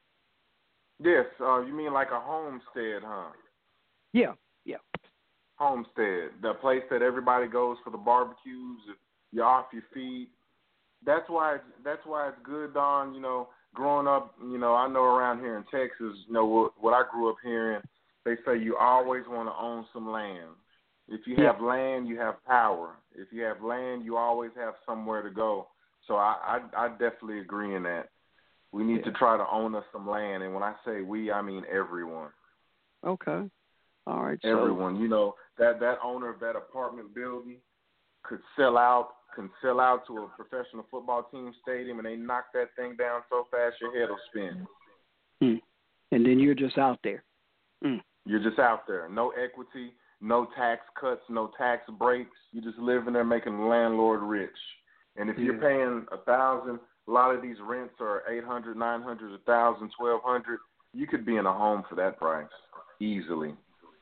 Yes, you mean like a homestead, huh? Yeah. Homestead, the place that everybody goes for the barbecues. If you're off your feet, that's why it's good, Don. Growing up, I know around here in Texas, what I grew up hearing, they say you always want to own some land. If you have land, you have power. If you have land, you always have somewhere to go. So I definitely agree in that. We need to try to own us some land, and when I say we, I mean everyone. Okay. All right. Everyone, that owner of that apartment building could sell out to a professional football team stadium, and they knock that thing down so fast your head will spin. And then you're just out there. You're just out there. No equity, no tax cuts, no tax breaks. You're just living there making the landlord rich. And if you're paying $1,000, a lot of these rents are $800, $900, $1,000, $1,200. You could be in a home for that price easily.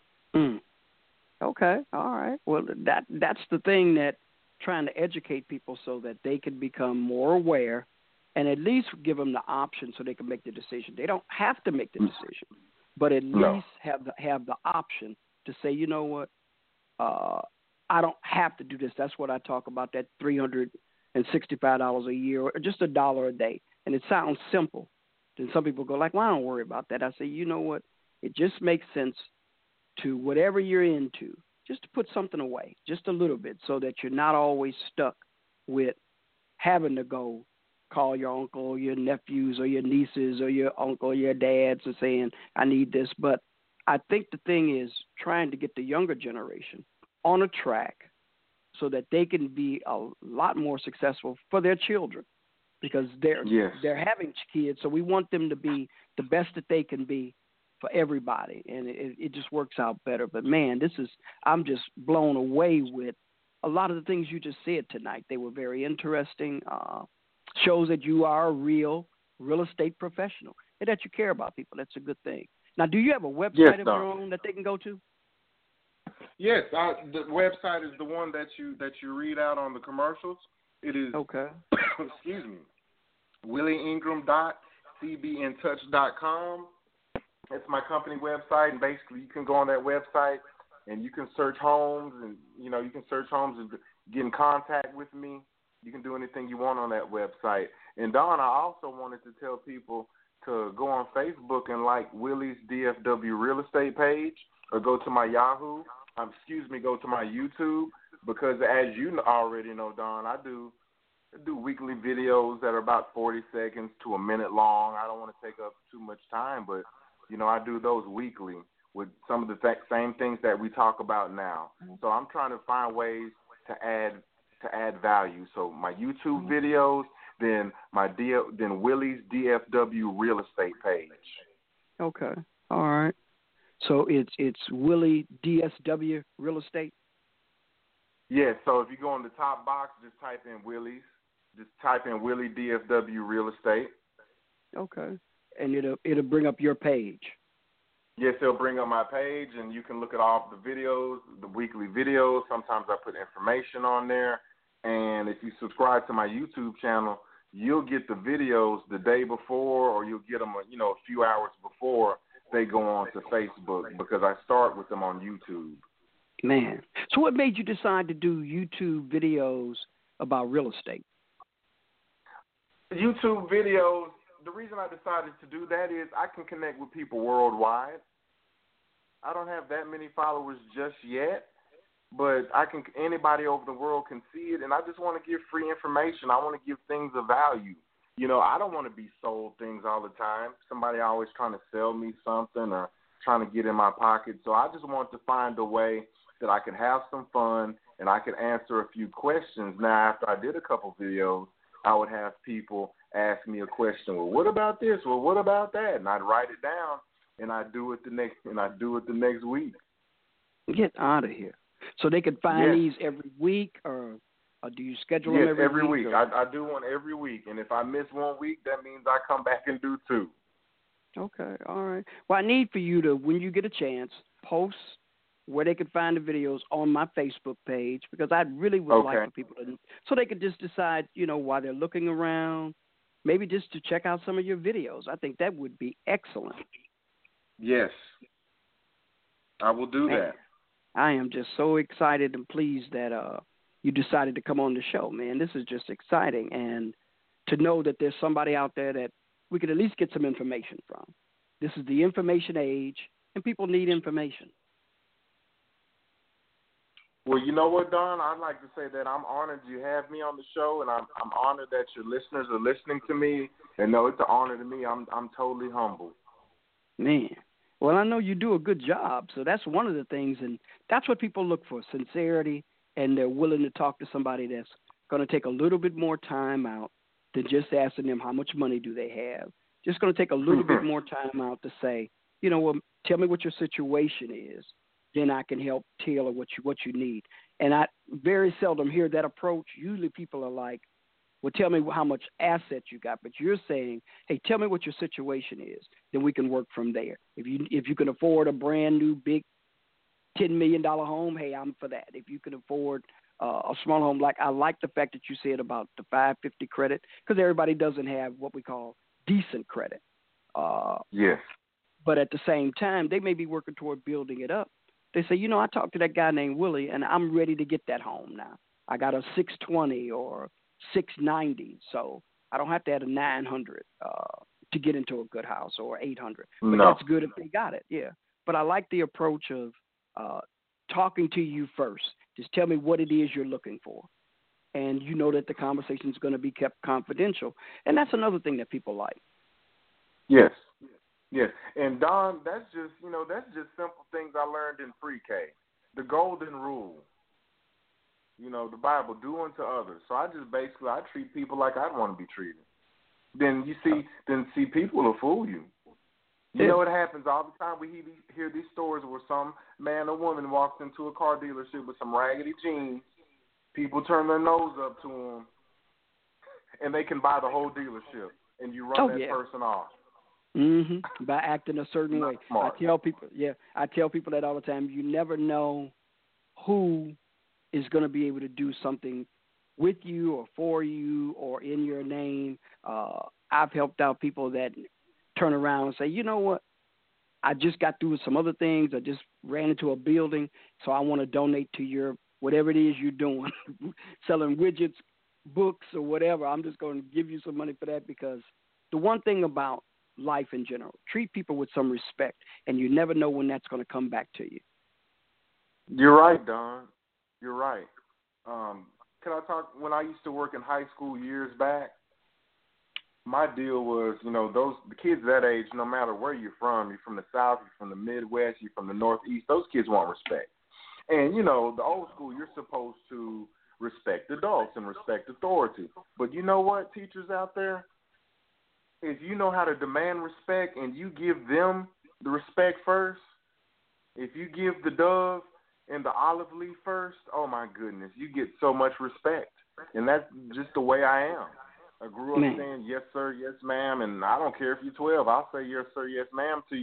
Okay. All right. Well, that's the thing, that trying to educate people so that they can become more aware and at least give them the option so they can make the decision. They don't have to make the decision, but at least have the option to say, you know what, I don't have to do this. That's what I talk about, that $365 a year or just $1 a day. And it sounds simple. Then some people go like, well, I don't worry about that. I say, you know what, it just makes sense to whatever you're into, just to put something away, just a little bit, so that you're not always stuck with having to go call your uncle or your nephews or your nieces or your uncle or your dads and saying, I need this. But I think the thing is trying to get the younger generation on a track so that they can be a lot more successful for their children, because they're having kids, so we want them to be the best that they can be for everybody, and it just works out better. But, man, I'm just blown away with a lot of the things you just said tonight. They were very interesting. Shows that you are a real estate professional and that you care about people. That's a good thing. Now, do you have a website of your own that they can go to? Yes, the website is the one that you read out on the commercials. It is excuse me, willieingram.cbintouch.com. It's my company website, and basically you can go on that website and you can search homes, and you can search homes and get in contact with me. You can do anything you want on that website. And Don, I also wanted to tell people to go on Facebook and like Willie's DFW Real Estate page, or go to my go to my YouTube, because as you already know, Don, I do weekly videos that are about 40 seconds to a minute long. I don't want to take up too much time, but I do those weekly with some of the same things that we talk about now. So I'm trying to find ways to add value. So my YouTube videos, then then Willie's DFW Real Estate page. Okay. All right. So it's Willie DSW Real Estate? Yeah, so if you go in the top box, just type in Willie's. Just type in Willie DFW Real Estate. Okay. And it'll bring up your page. Yes, they'll bring up my page, and you can look at all the videos, the weekly videos. Sometimes I put information on there. And if you subscribe to my YouTube channel, you'll get the videos the day before, or you'll get them, a few hours before they go on to Facebook, because I start with them on YouTube. Man. So what made you decide to do YouTube videos about real estate? YouTube videos, the reason I decided to do that is I can connect with people worldwide. I don't have that many followers just yet, but anybody over the world can see it, and I just want to give free information. I want to give things of value. I don't want to be sold things all the time. Somebody always trying to sell me something or trying to get in my pocket. So I just want to find a way that I could have some fun and I could answer a few questions. Now, after I did a couple videos, I would have people ask me a question. Well, what about this? Well, what about that? And I'd write it down, and I'd do it the next week. Get out of here. So they could find these every week, or do you schedule them every week? Yes, every week. I do one every week, and if I miss 1 week, that means I come back and do 2. Okay, all right. Well, I need for you to, when you get a chance, post where they could find the videos on my Facebook page, because I really would like for people to, so they could just decide, while they're looking around, maybe just to check out some of your videos. I think that would be excellent. Yes, I will do that. I am just so excited and pleased that you decided to come on the show, man. This is just exciting, and to know that there's somebody out there that we could at least get some information from. This is the information age, and people need information. Well, you know what, Don? I'd like to say that I'm honored you have me on the show, and I'm honored that your listeners are listening to me. And no, it's an honor to me. I'm totally humbled. Man. Well, I know you do a good job, so that's one of the things, and that's what people look for, sincerity, and they're willing to talk to somebody that's going to take a little bit more time out than just asking them how much money do they have. Just going to take a little bit more time out to say, well, tell me what your situation is. Then I can help tailor what you need. And I very seldom hear that approach. Usually people are like, well, tell me how much assets you got. But you're saying, hey, tell me what your situation is. Then we can work from there. If you can afford a brand new big $10 million home, hey, I'm for that. If you can afford a small home, I like the fact that you said about the 550 credit, because everybody doesn't have what we call decent credit. Yes. But at the same time, they may be working toward building it up. They say, I talked to that guy named Willie, and I'm ready to get that home now. I got a 620 or 690, so I don't have to add a 900 to get into a good house, or 800. But that's good if they got it, yeah. But I like the approach of talking to you first. Just tell me what it is you're looking for. And you know that the conversation is going to be kept confidential. And that's another thing that people like. Yes. Yes, and Don, that's just simple things I learned in pre-K. The golden rule, the Bible, do unto others. So I treat people like I'd want to be treated. Then people will fool you. You know it happens all the time. We hear these stories where some man or woman walks into a car dealership with some raggedy jeans. People turn their nose up to them, and they can buy the whole dealership, and you run that person off. Mm-hmm. By acting a certain way. Smart. I tell people that all the time. You never know who is going to be able to do something with you or for you or in your name. I've helped out people that turn around and say, you know what? I just got through with some other things. I just ran into a building, so I want to donate to your whatever it is you're doing, selling widgets, books, or whatever. I'm just going to give you some money for that, because the one thing about life in general, treat people with some respect, and you never know when that's going to come back to you. You're right, Don. You're right. Can I talk? When I used to work in high school years back, my deal was, the kids that age, no matter where you're from the South, you're from the Midwest, you're from the Northeast, those kids want respect. And, the old school, you're supposed to respect adults and respect authority. But you know what, teachers out there? If you know how to demand respect and you give them the respect first, if you give the dove and the olive leaf first, oh my goodness, you get so much respect. And that's just the way I am. I grew up saying yes, sir, yes, ma'am, and I don't care if you're 12. I'll say yes, sir, yes, ma'am to you.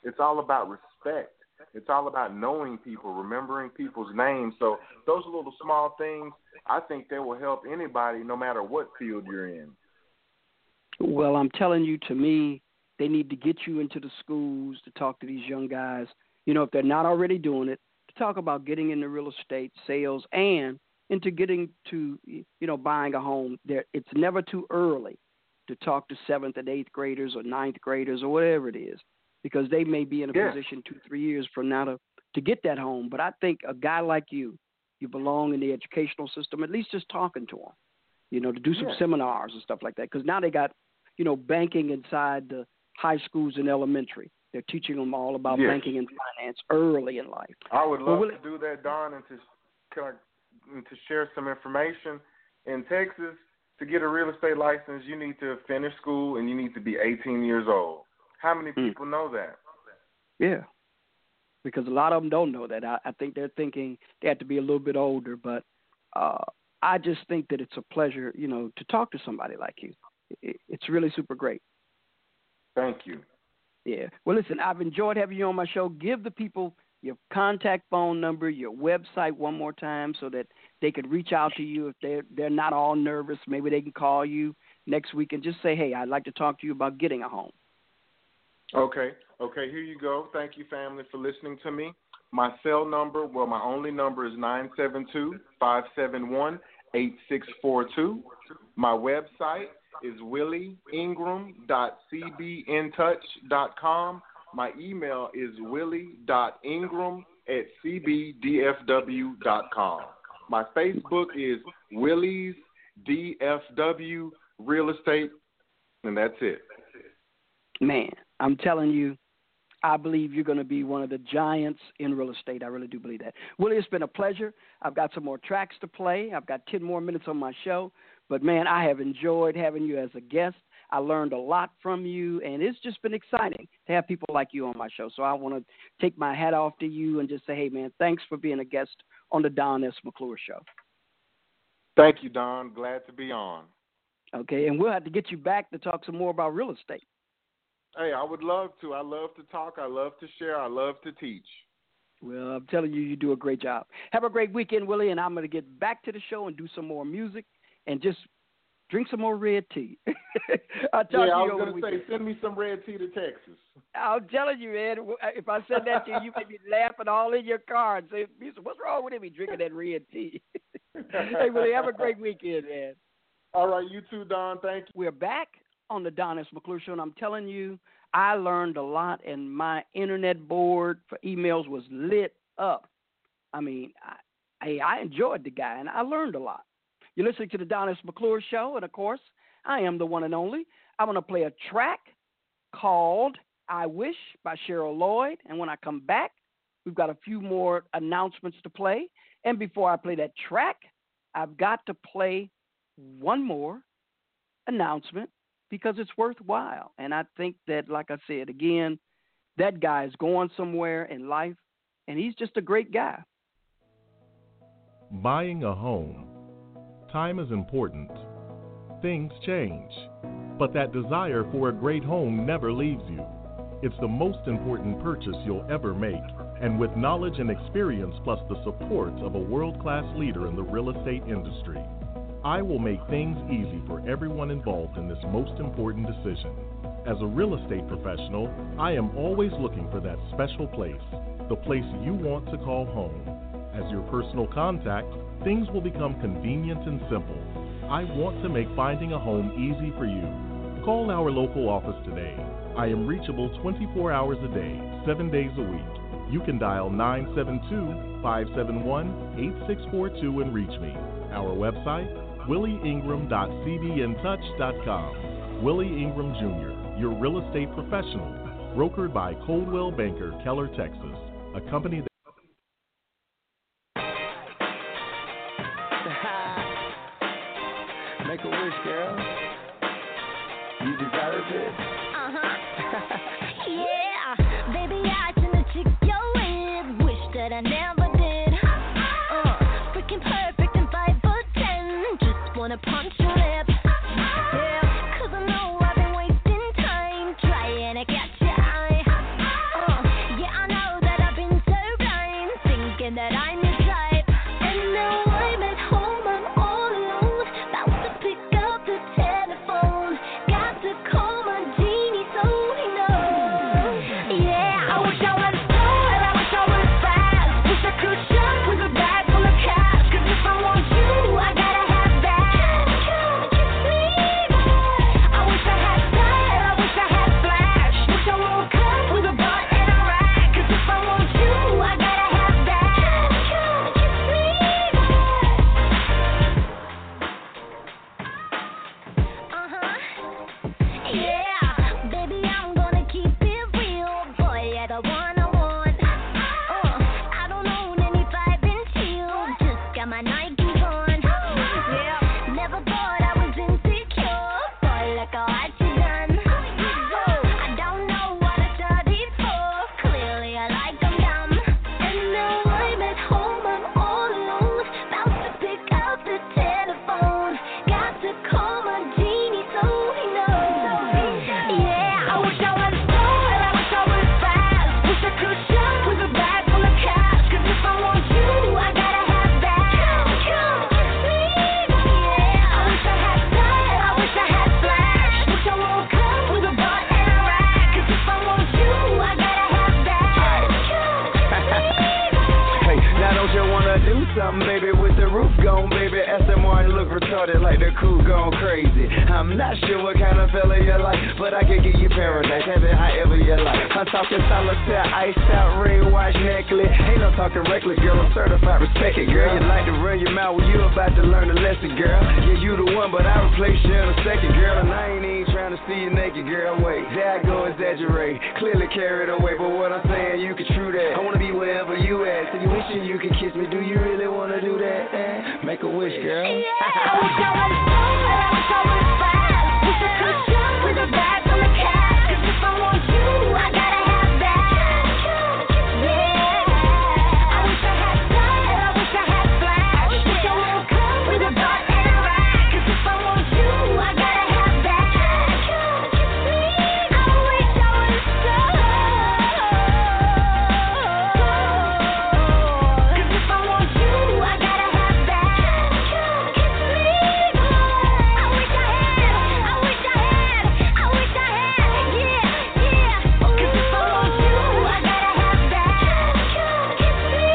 It's all about respect. It's all about knowing people, remembering people's names. So those little small things, I think they will help anybody no matter what field you're in. Well, I'm telling you, to me, they need to get you into the schools to talk to these young guys, if they're not already doing it, to talk about getting into real estate, sales, and into getting to, buying a home. It's never too early to talk to 7th and 8th graders or 9th graders or whatever it is, because they may be in a position 2-3 years from now to get that home. But I think a guy like you belong in the educational system, at least just talking to them, to do some seminars and stuff like that, because now they got, banking inside the high schools and elementary. They're teaching them all about banking and finance early in life. I would love to do that, Don, and to share some information. In Texas, to get a real estate license, you need to finish school and you need to be 18 years old. How many people know that? Yeah, because a lot of them don't know that. I think they're thinking they have to be a little bit older, but I just think that it's a pleasure, to talk to somebody like you. It's really super great. Thank you. Yeah. Well, listen, I've enjoyed having you on my show. Give the people your contact phone number, your website one more time so that they could reach out to you if they're not all nervous. Maybe they can call you next week and just say, hey, I'd like to talk to you about getting a home. Okay, here you go. Thank you, family, for listening to me. My cell number, my only number is 972-571-8642. My website is willieingram.cbintouch.com. My email is willie.ingram@cbdfw.com. My Facebook is Willie's DFW Real Estate, and that's it. Man, I'm telling you, I believe you're going to be one of the giants in real estate. I really do believe that. Willie, it's been a pleasure. I've got some more tracks to play. I've got 10 more minutes on my show. But, man, I have enjoyed having you as a guest. I learned a lot from you, and it's just been exciting to have people like you on my show. So I want to take my hat off to you and just say, hey, man, thanks for being a guest on the Don S. McClure Show. Thank you, Don. Glad to be on. Okay, and we'll have to get you back to talk some more about real estate. Hey, I would love to. I love to talk. I love to share. I love to teach. Well, I'm telling you, you do a great job. Have a great weekend, Willie, and I'm going to get back to the show and do some more music and just drink some more red tea. I'll talk to you I was going to say, send me some red tea to Texas. I'm telling you, man, if I send that to you, you may be laughing all in your car and say, what's wrong with him? He's drinking that red tea. Hey, Willie, have a great weekend, man. All right, you too, Don. Thank you. We're back on the Don S. McClure Show, and I'm telling you, I learned a lot, and my internet board for emails was lit up. I mean, I enjoyed the guy, and I learned a lot. You're listening to the Don S. McClure Show, and, of course, I am the one and only. I'm going to play a track called I Wish by Cheryl Lloyd, and when I come back, we've got a few more announcements to play. And before I play that track, I've got to play one more announcement because it's worthwhile. And I think that, like I said, again, that guy is going somewhere in life, and he's just a great guy. Buying a home. Time is important. Things change. But that desire for a great home never leaves you. It's the most important purchase you'll ever make. And with knowledge and experience plus the support of a world-class leader in the real estate industry, I will make things easy for everyone involved in this most important decision. As a real estate professional, I am always looking for that special place, the place you want to call home. As your personal contact, things will become convenient and simple. I want to make finding a home easy for you. Call our local office today. I am reachable 24 hours a day, 7 days a week. You can dial 972-571-8642 and reach me. Our website, willieingram.cbintouch.com. Willie Ingram Jr., your real estate professional, brokered by Coldwell Banker, Keller, Texas, a company that Make a wish, girl. You deserve it. Yeah, baby, I tend to chick your with. Wish that I never did. Freaking perfect and 5 foot 10. Just wanna punch your lip. Yeah, 'cause I know I've been wasting time trying to catch your eye. do something, baby, with the roof gone, baby. Aston Martin look retarded like the coupe gone crazy. I'm not sure what kind of fella you like, but I can give you paradise, have it however you like. I'm talking solitaire, iced out, ring watch, necklace. Ain't no talking reckless, girl, I'm certified, respect it, girl. You like to run your mouth when you about to learn a lesson, girl. Yeah, you the one, but I replace you in a second, girl. And I ain't even trying to see you naked, girl. Wait, there I go exaggerate, clearly carried away, but what I'm saying, you can true that. I wanna be wherever you at, so you wishing you could kiss me. Do you really wanna do that? Make a wish, girl. Yeah, I wish I was strong, but I wish I was fast. Wish I could jump with a bag on the cat. 'Cause if I want you, I gotta have that. Yeah, I wish I had style, I wish I had flash. Wish I woke up with a butt and a rack. 'Cause if I want you, I gotta have that. I wish I was strong. 'Cause if I want you, I gotta have that. Kiss me, I wish I had, I wish I had, I wish I had, yeah, yeah. 'Cause if I want you, I gotta have that. Kiss me,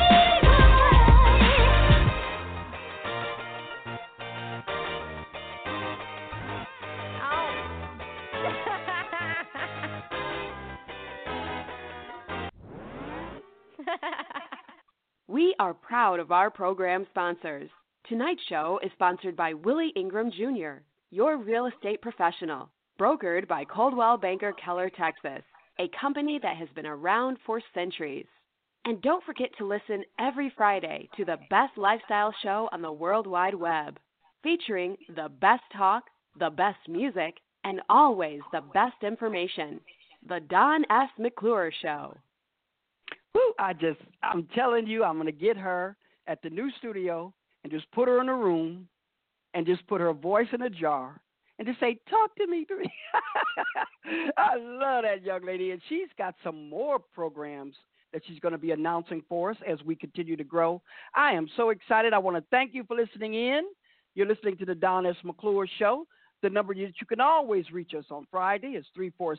We are proud of our program sponsors. Tonight's show is sponsored by Willie Ingram Jr., your real estate professional, brokered by Coldwell Banker Keller, Texas, a company that has been around for centuries. And don't forget to listen every Friday to the best lifestyle show on the World Wide Web, featuring the best talk, the best music, and always the best information. The Don S. McClure Show. Woo, I'm telling you, I'm going to get her at the new studio and just put her in a room and just put her voice in a jar and just say, talk to me. I love that young lady. And she's got some more programs that she's going to be announcing for us as we continue to grow. I am so excited. I want to thank you for listening in. You're listening to the Don S. McClure Show. The number that you can always reach us on Friday is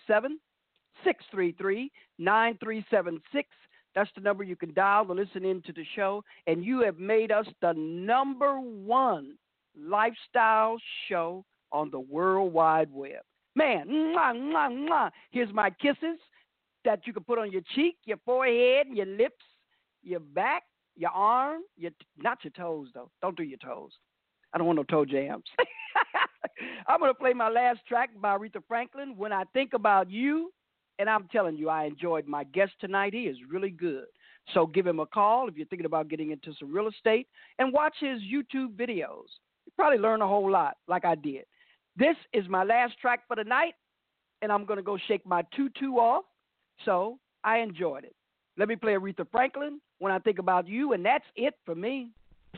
347-633-9376. That's the number you can dial to listen in to the show. And you have made us the #1 lifestyle show on the World Wide Web. Man, mwah, mwah, mwah. Here's my kisses that you can put on your cheek, your forehead, your lips, your back, your arm, not your toes, though. Don't do your toes. I don't want no toe jams. I'm going to play my last track by Aretha Franklin, When I Think About You. And I'm telling you, I enjoyed my guest tonight. He is really good. So give him a call if you're thinking about getting into some real estate and watch his YouTube videos. You probably learn a whole lot like I did. This is my last track for the night, and I'm going to go shake my tutu off. So I enjoyed it. Let me play Aretha Franklin, When I Think About You, and that's it for me.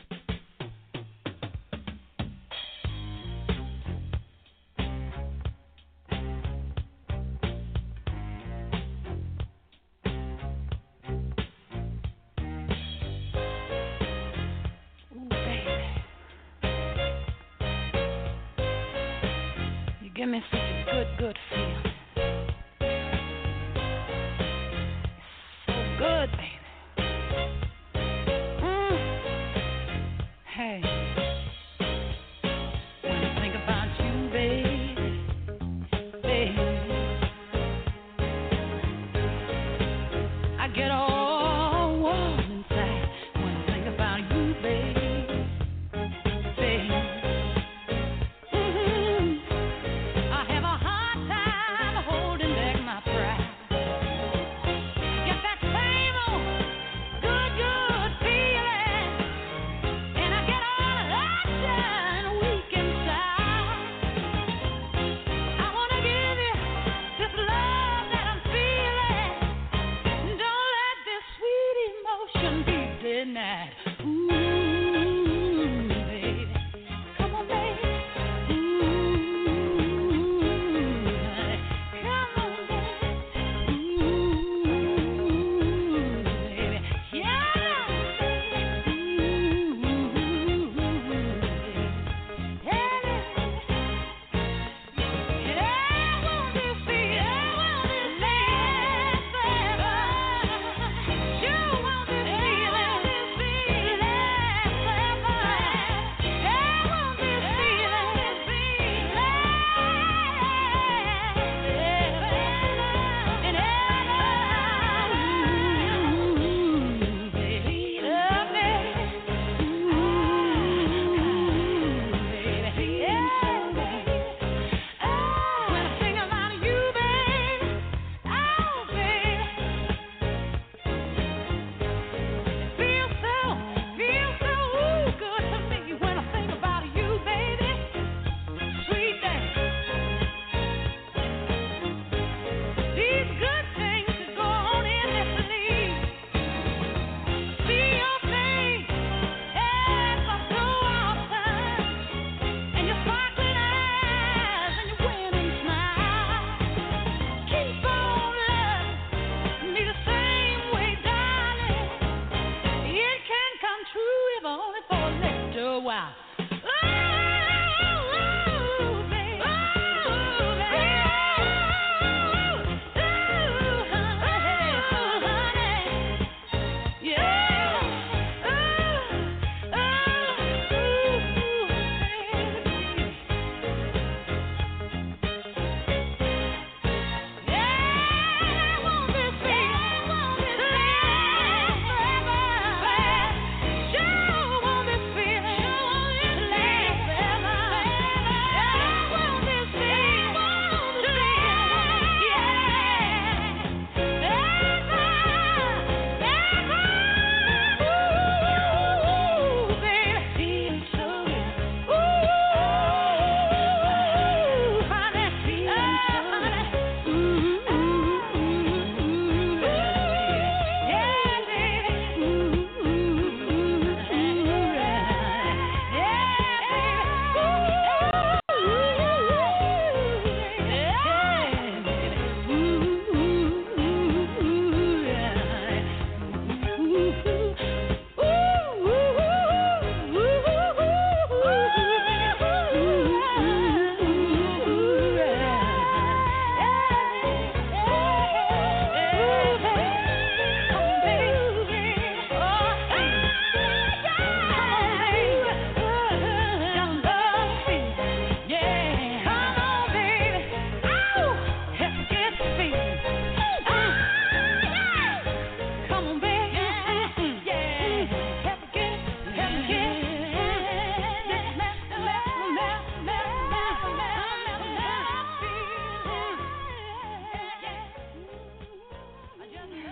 Give me such a good feeling. It's so good, baby. Hey, when I think about you, baby, I get all warm inside when I think about you, baby.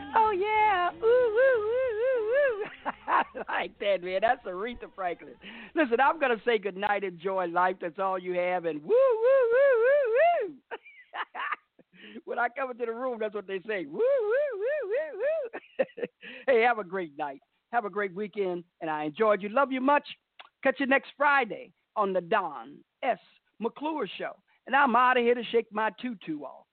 Oh, yeah. Ooh, woo, woo, woo, woo. I like that, man. That's Aretha Franklin. Listen, I'm going to say goodnight. Enjoy life. That's all you have. And woo, woo, woo, woo, woo. When I come into the room, that's what they say. Woo, woo, woo, woo, woo. Hey, have a great night. Have a great weekend. And I enjoyed you. Love you much. Catch you next Friday on the Don S. McClure Show. And I'm out of here to shake my tutu off.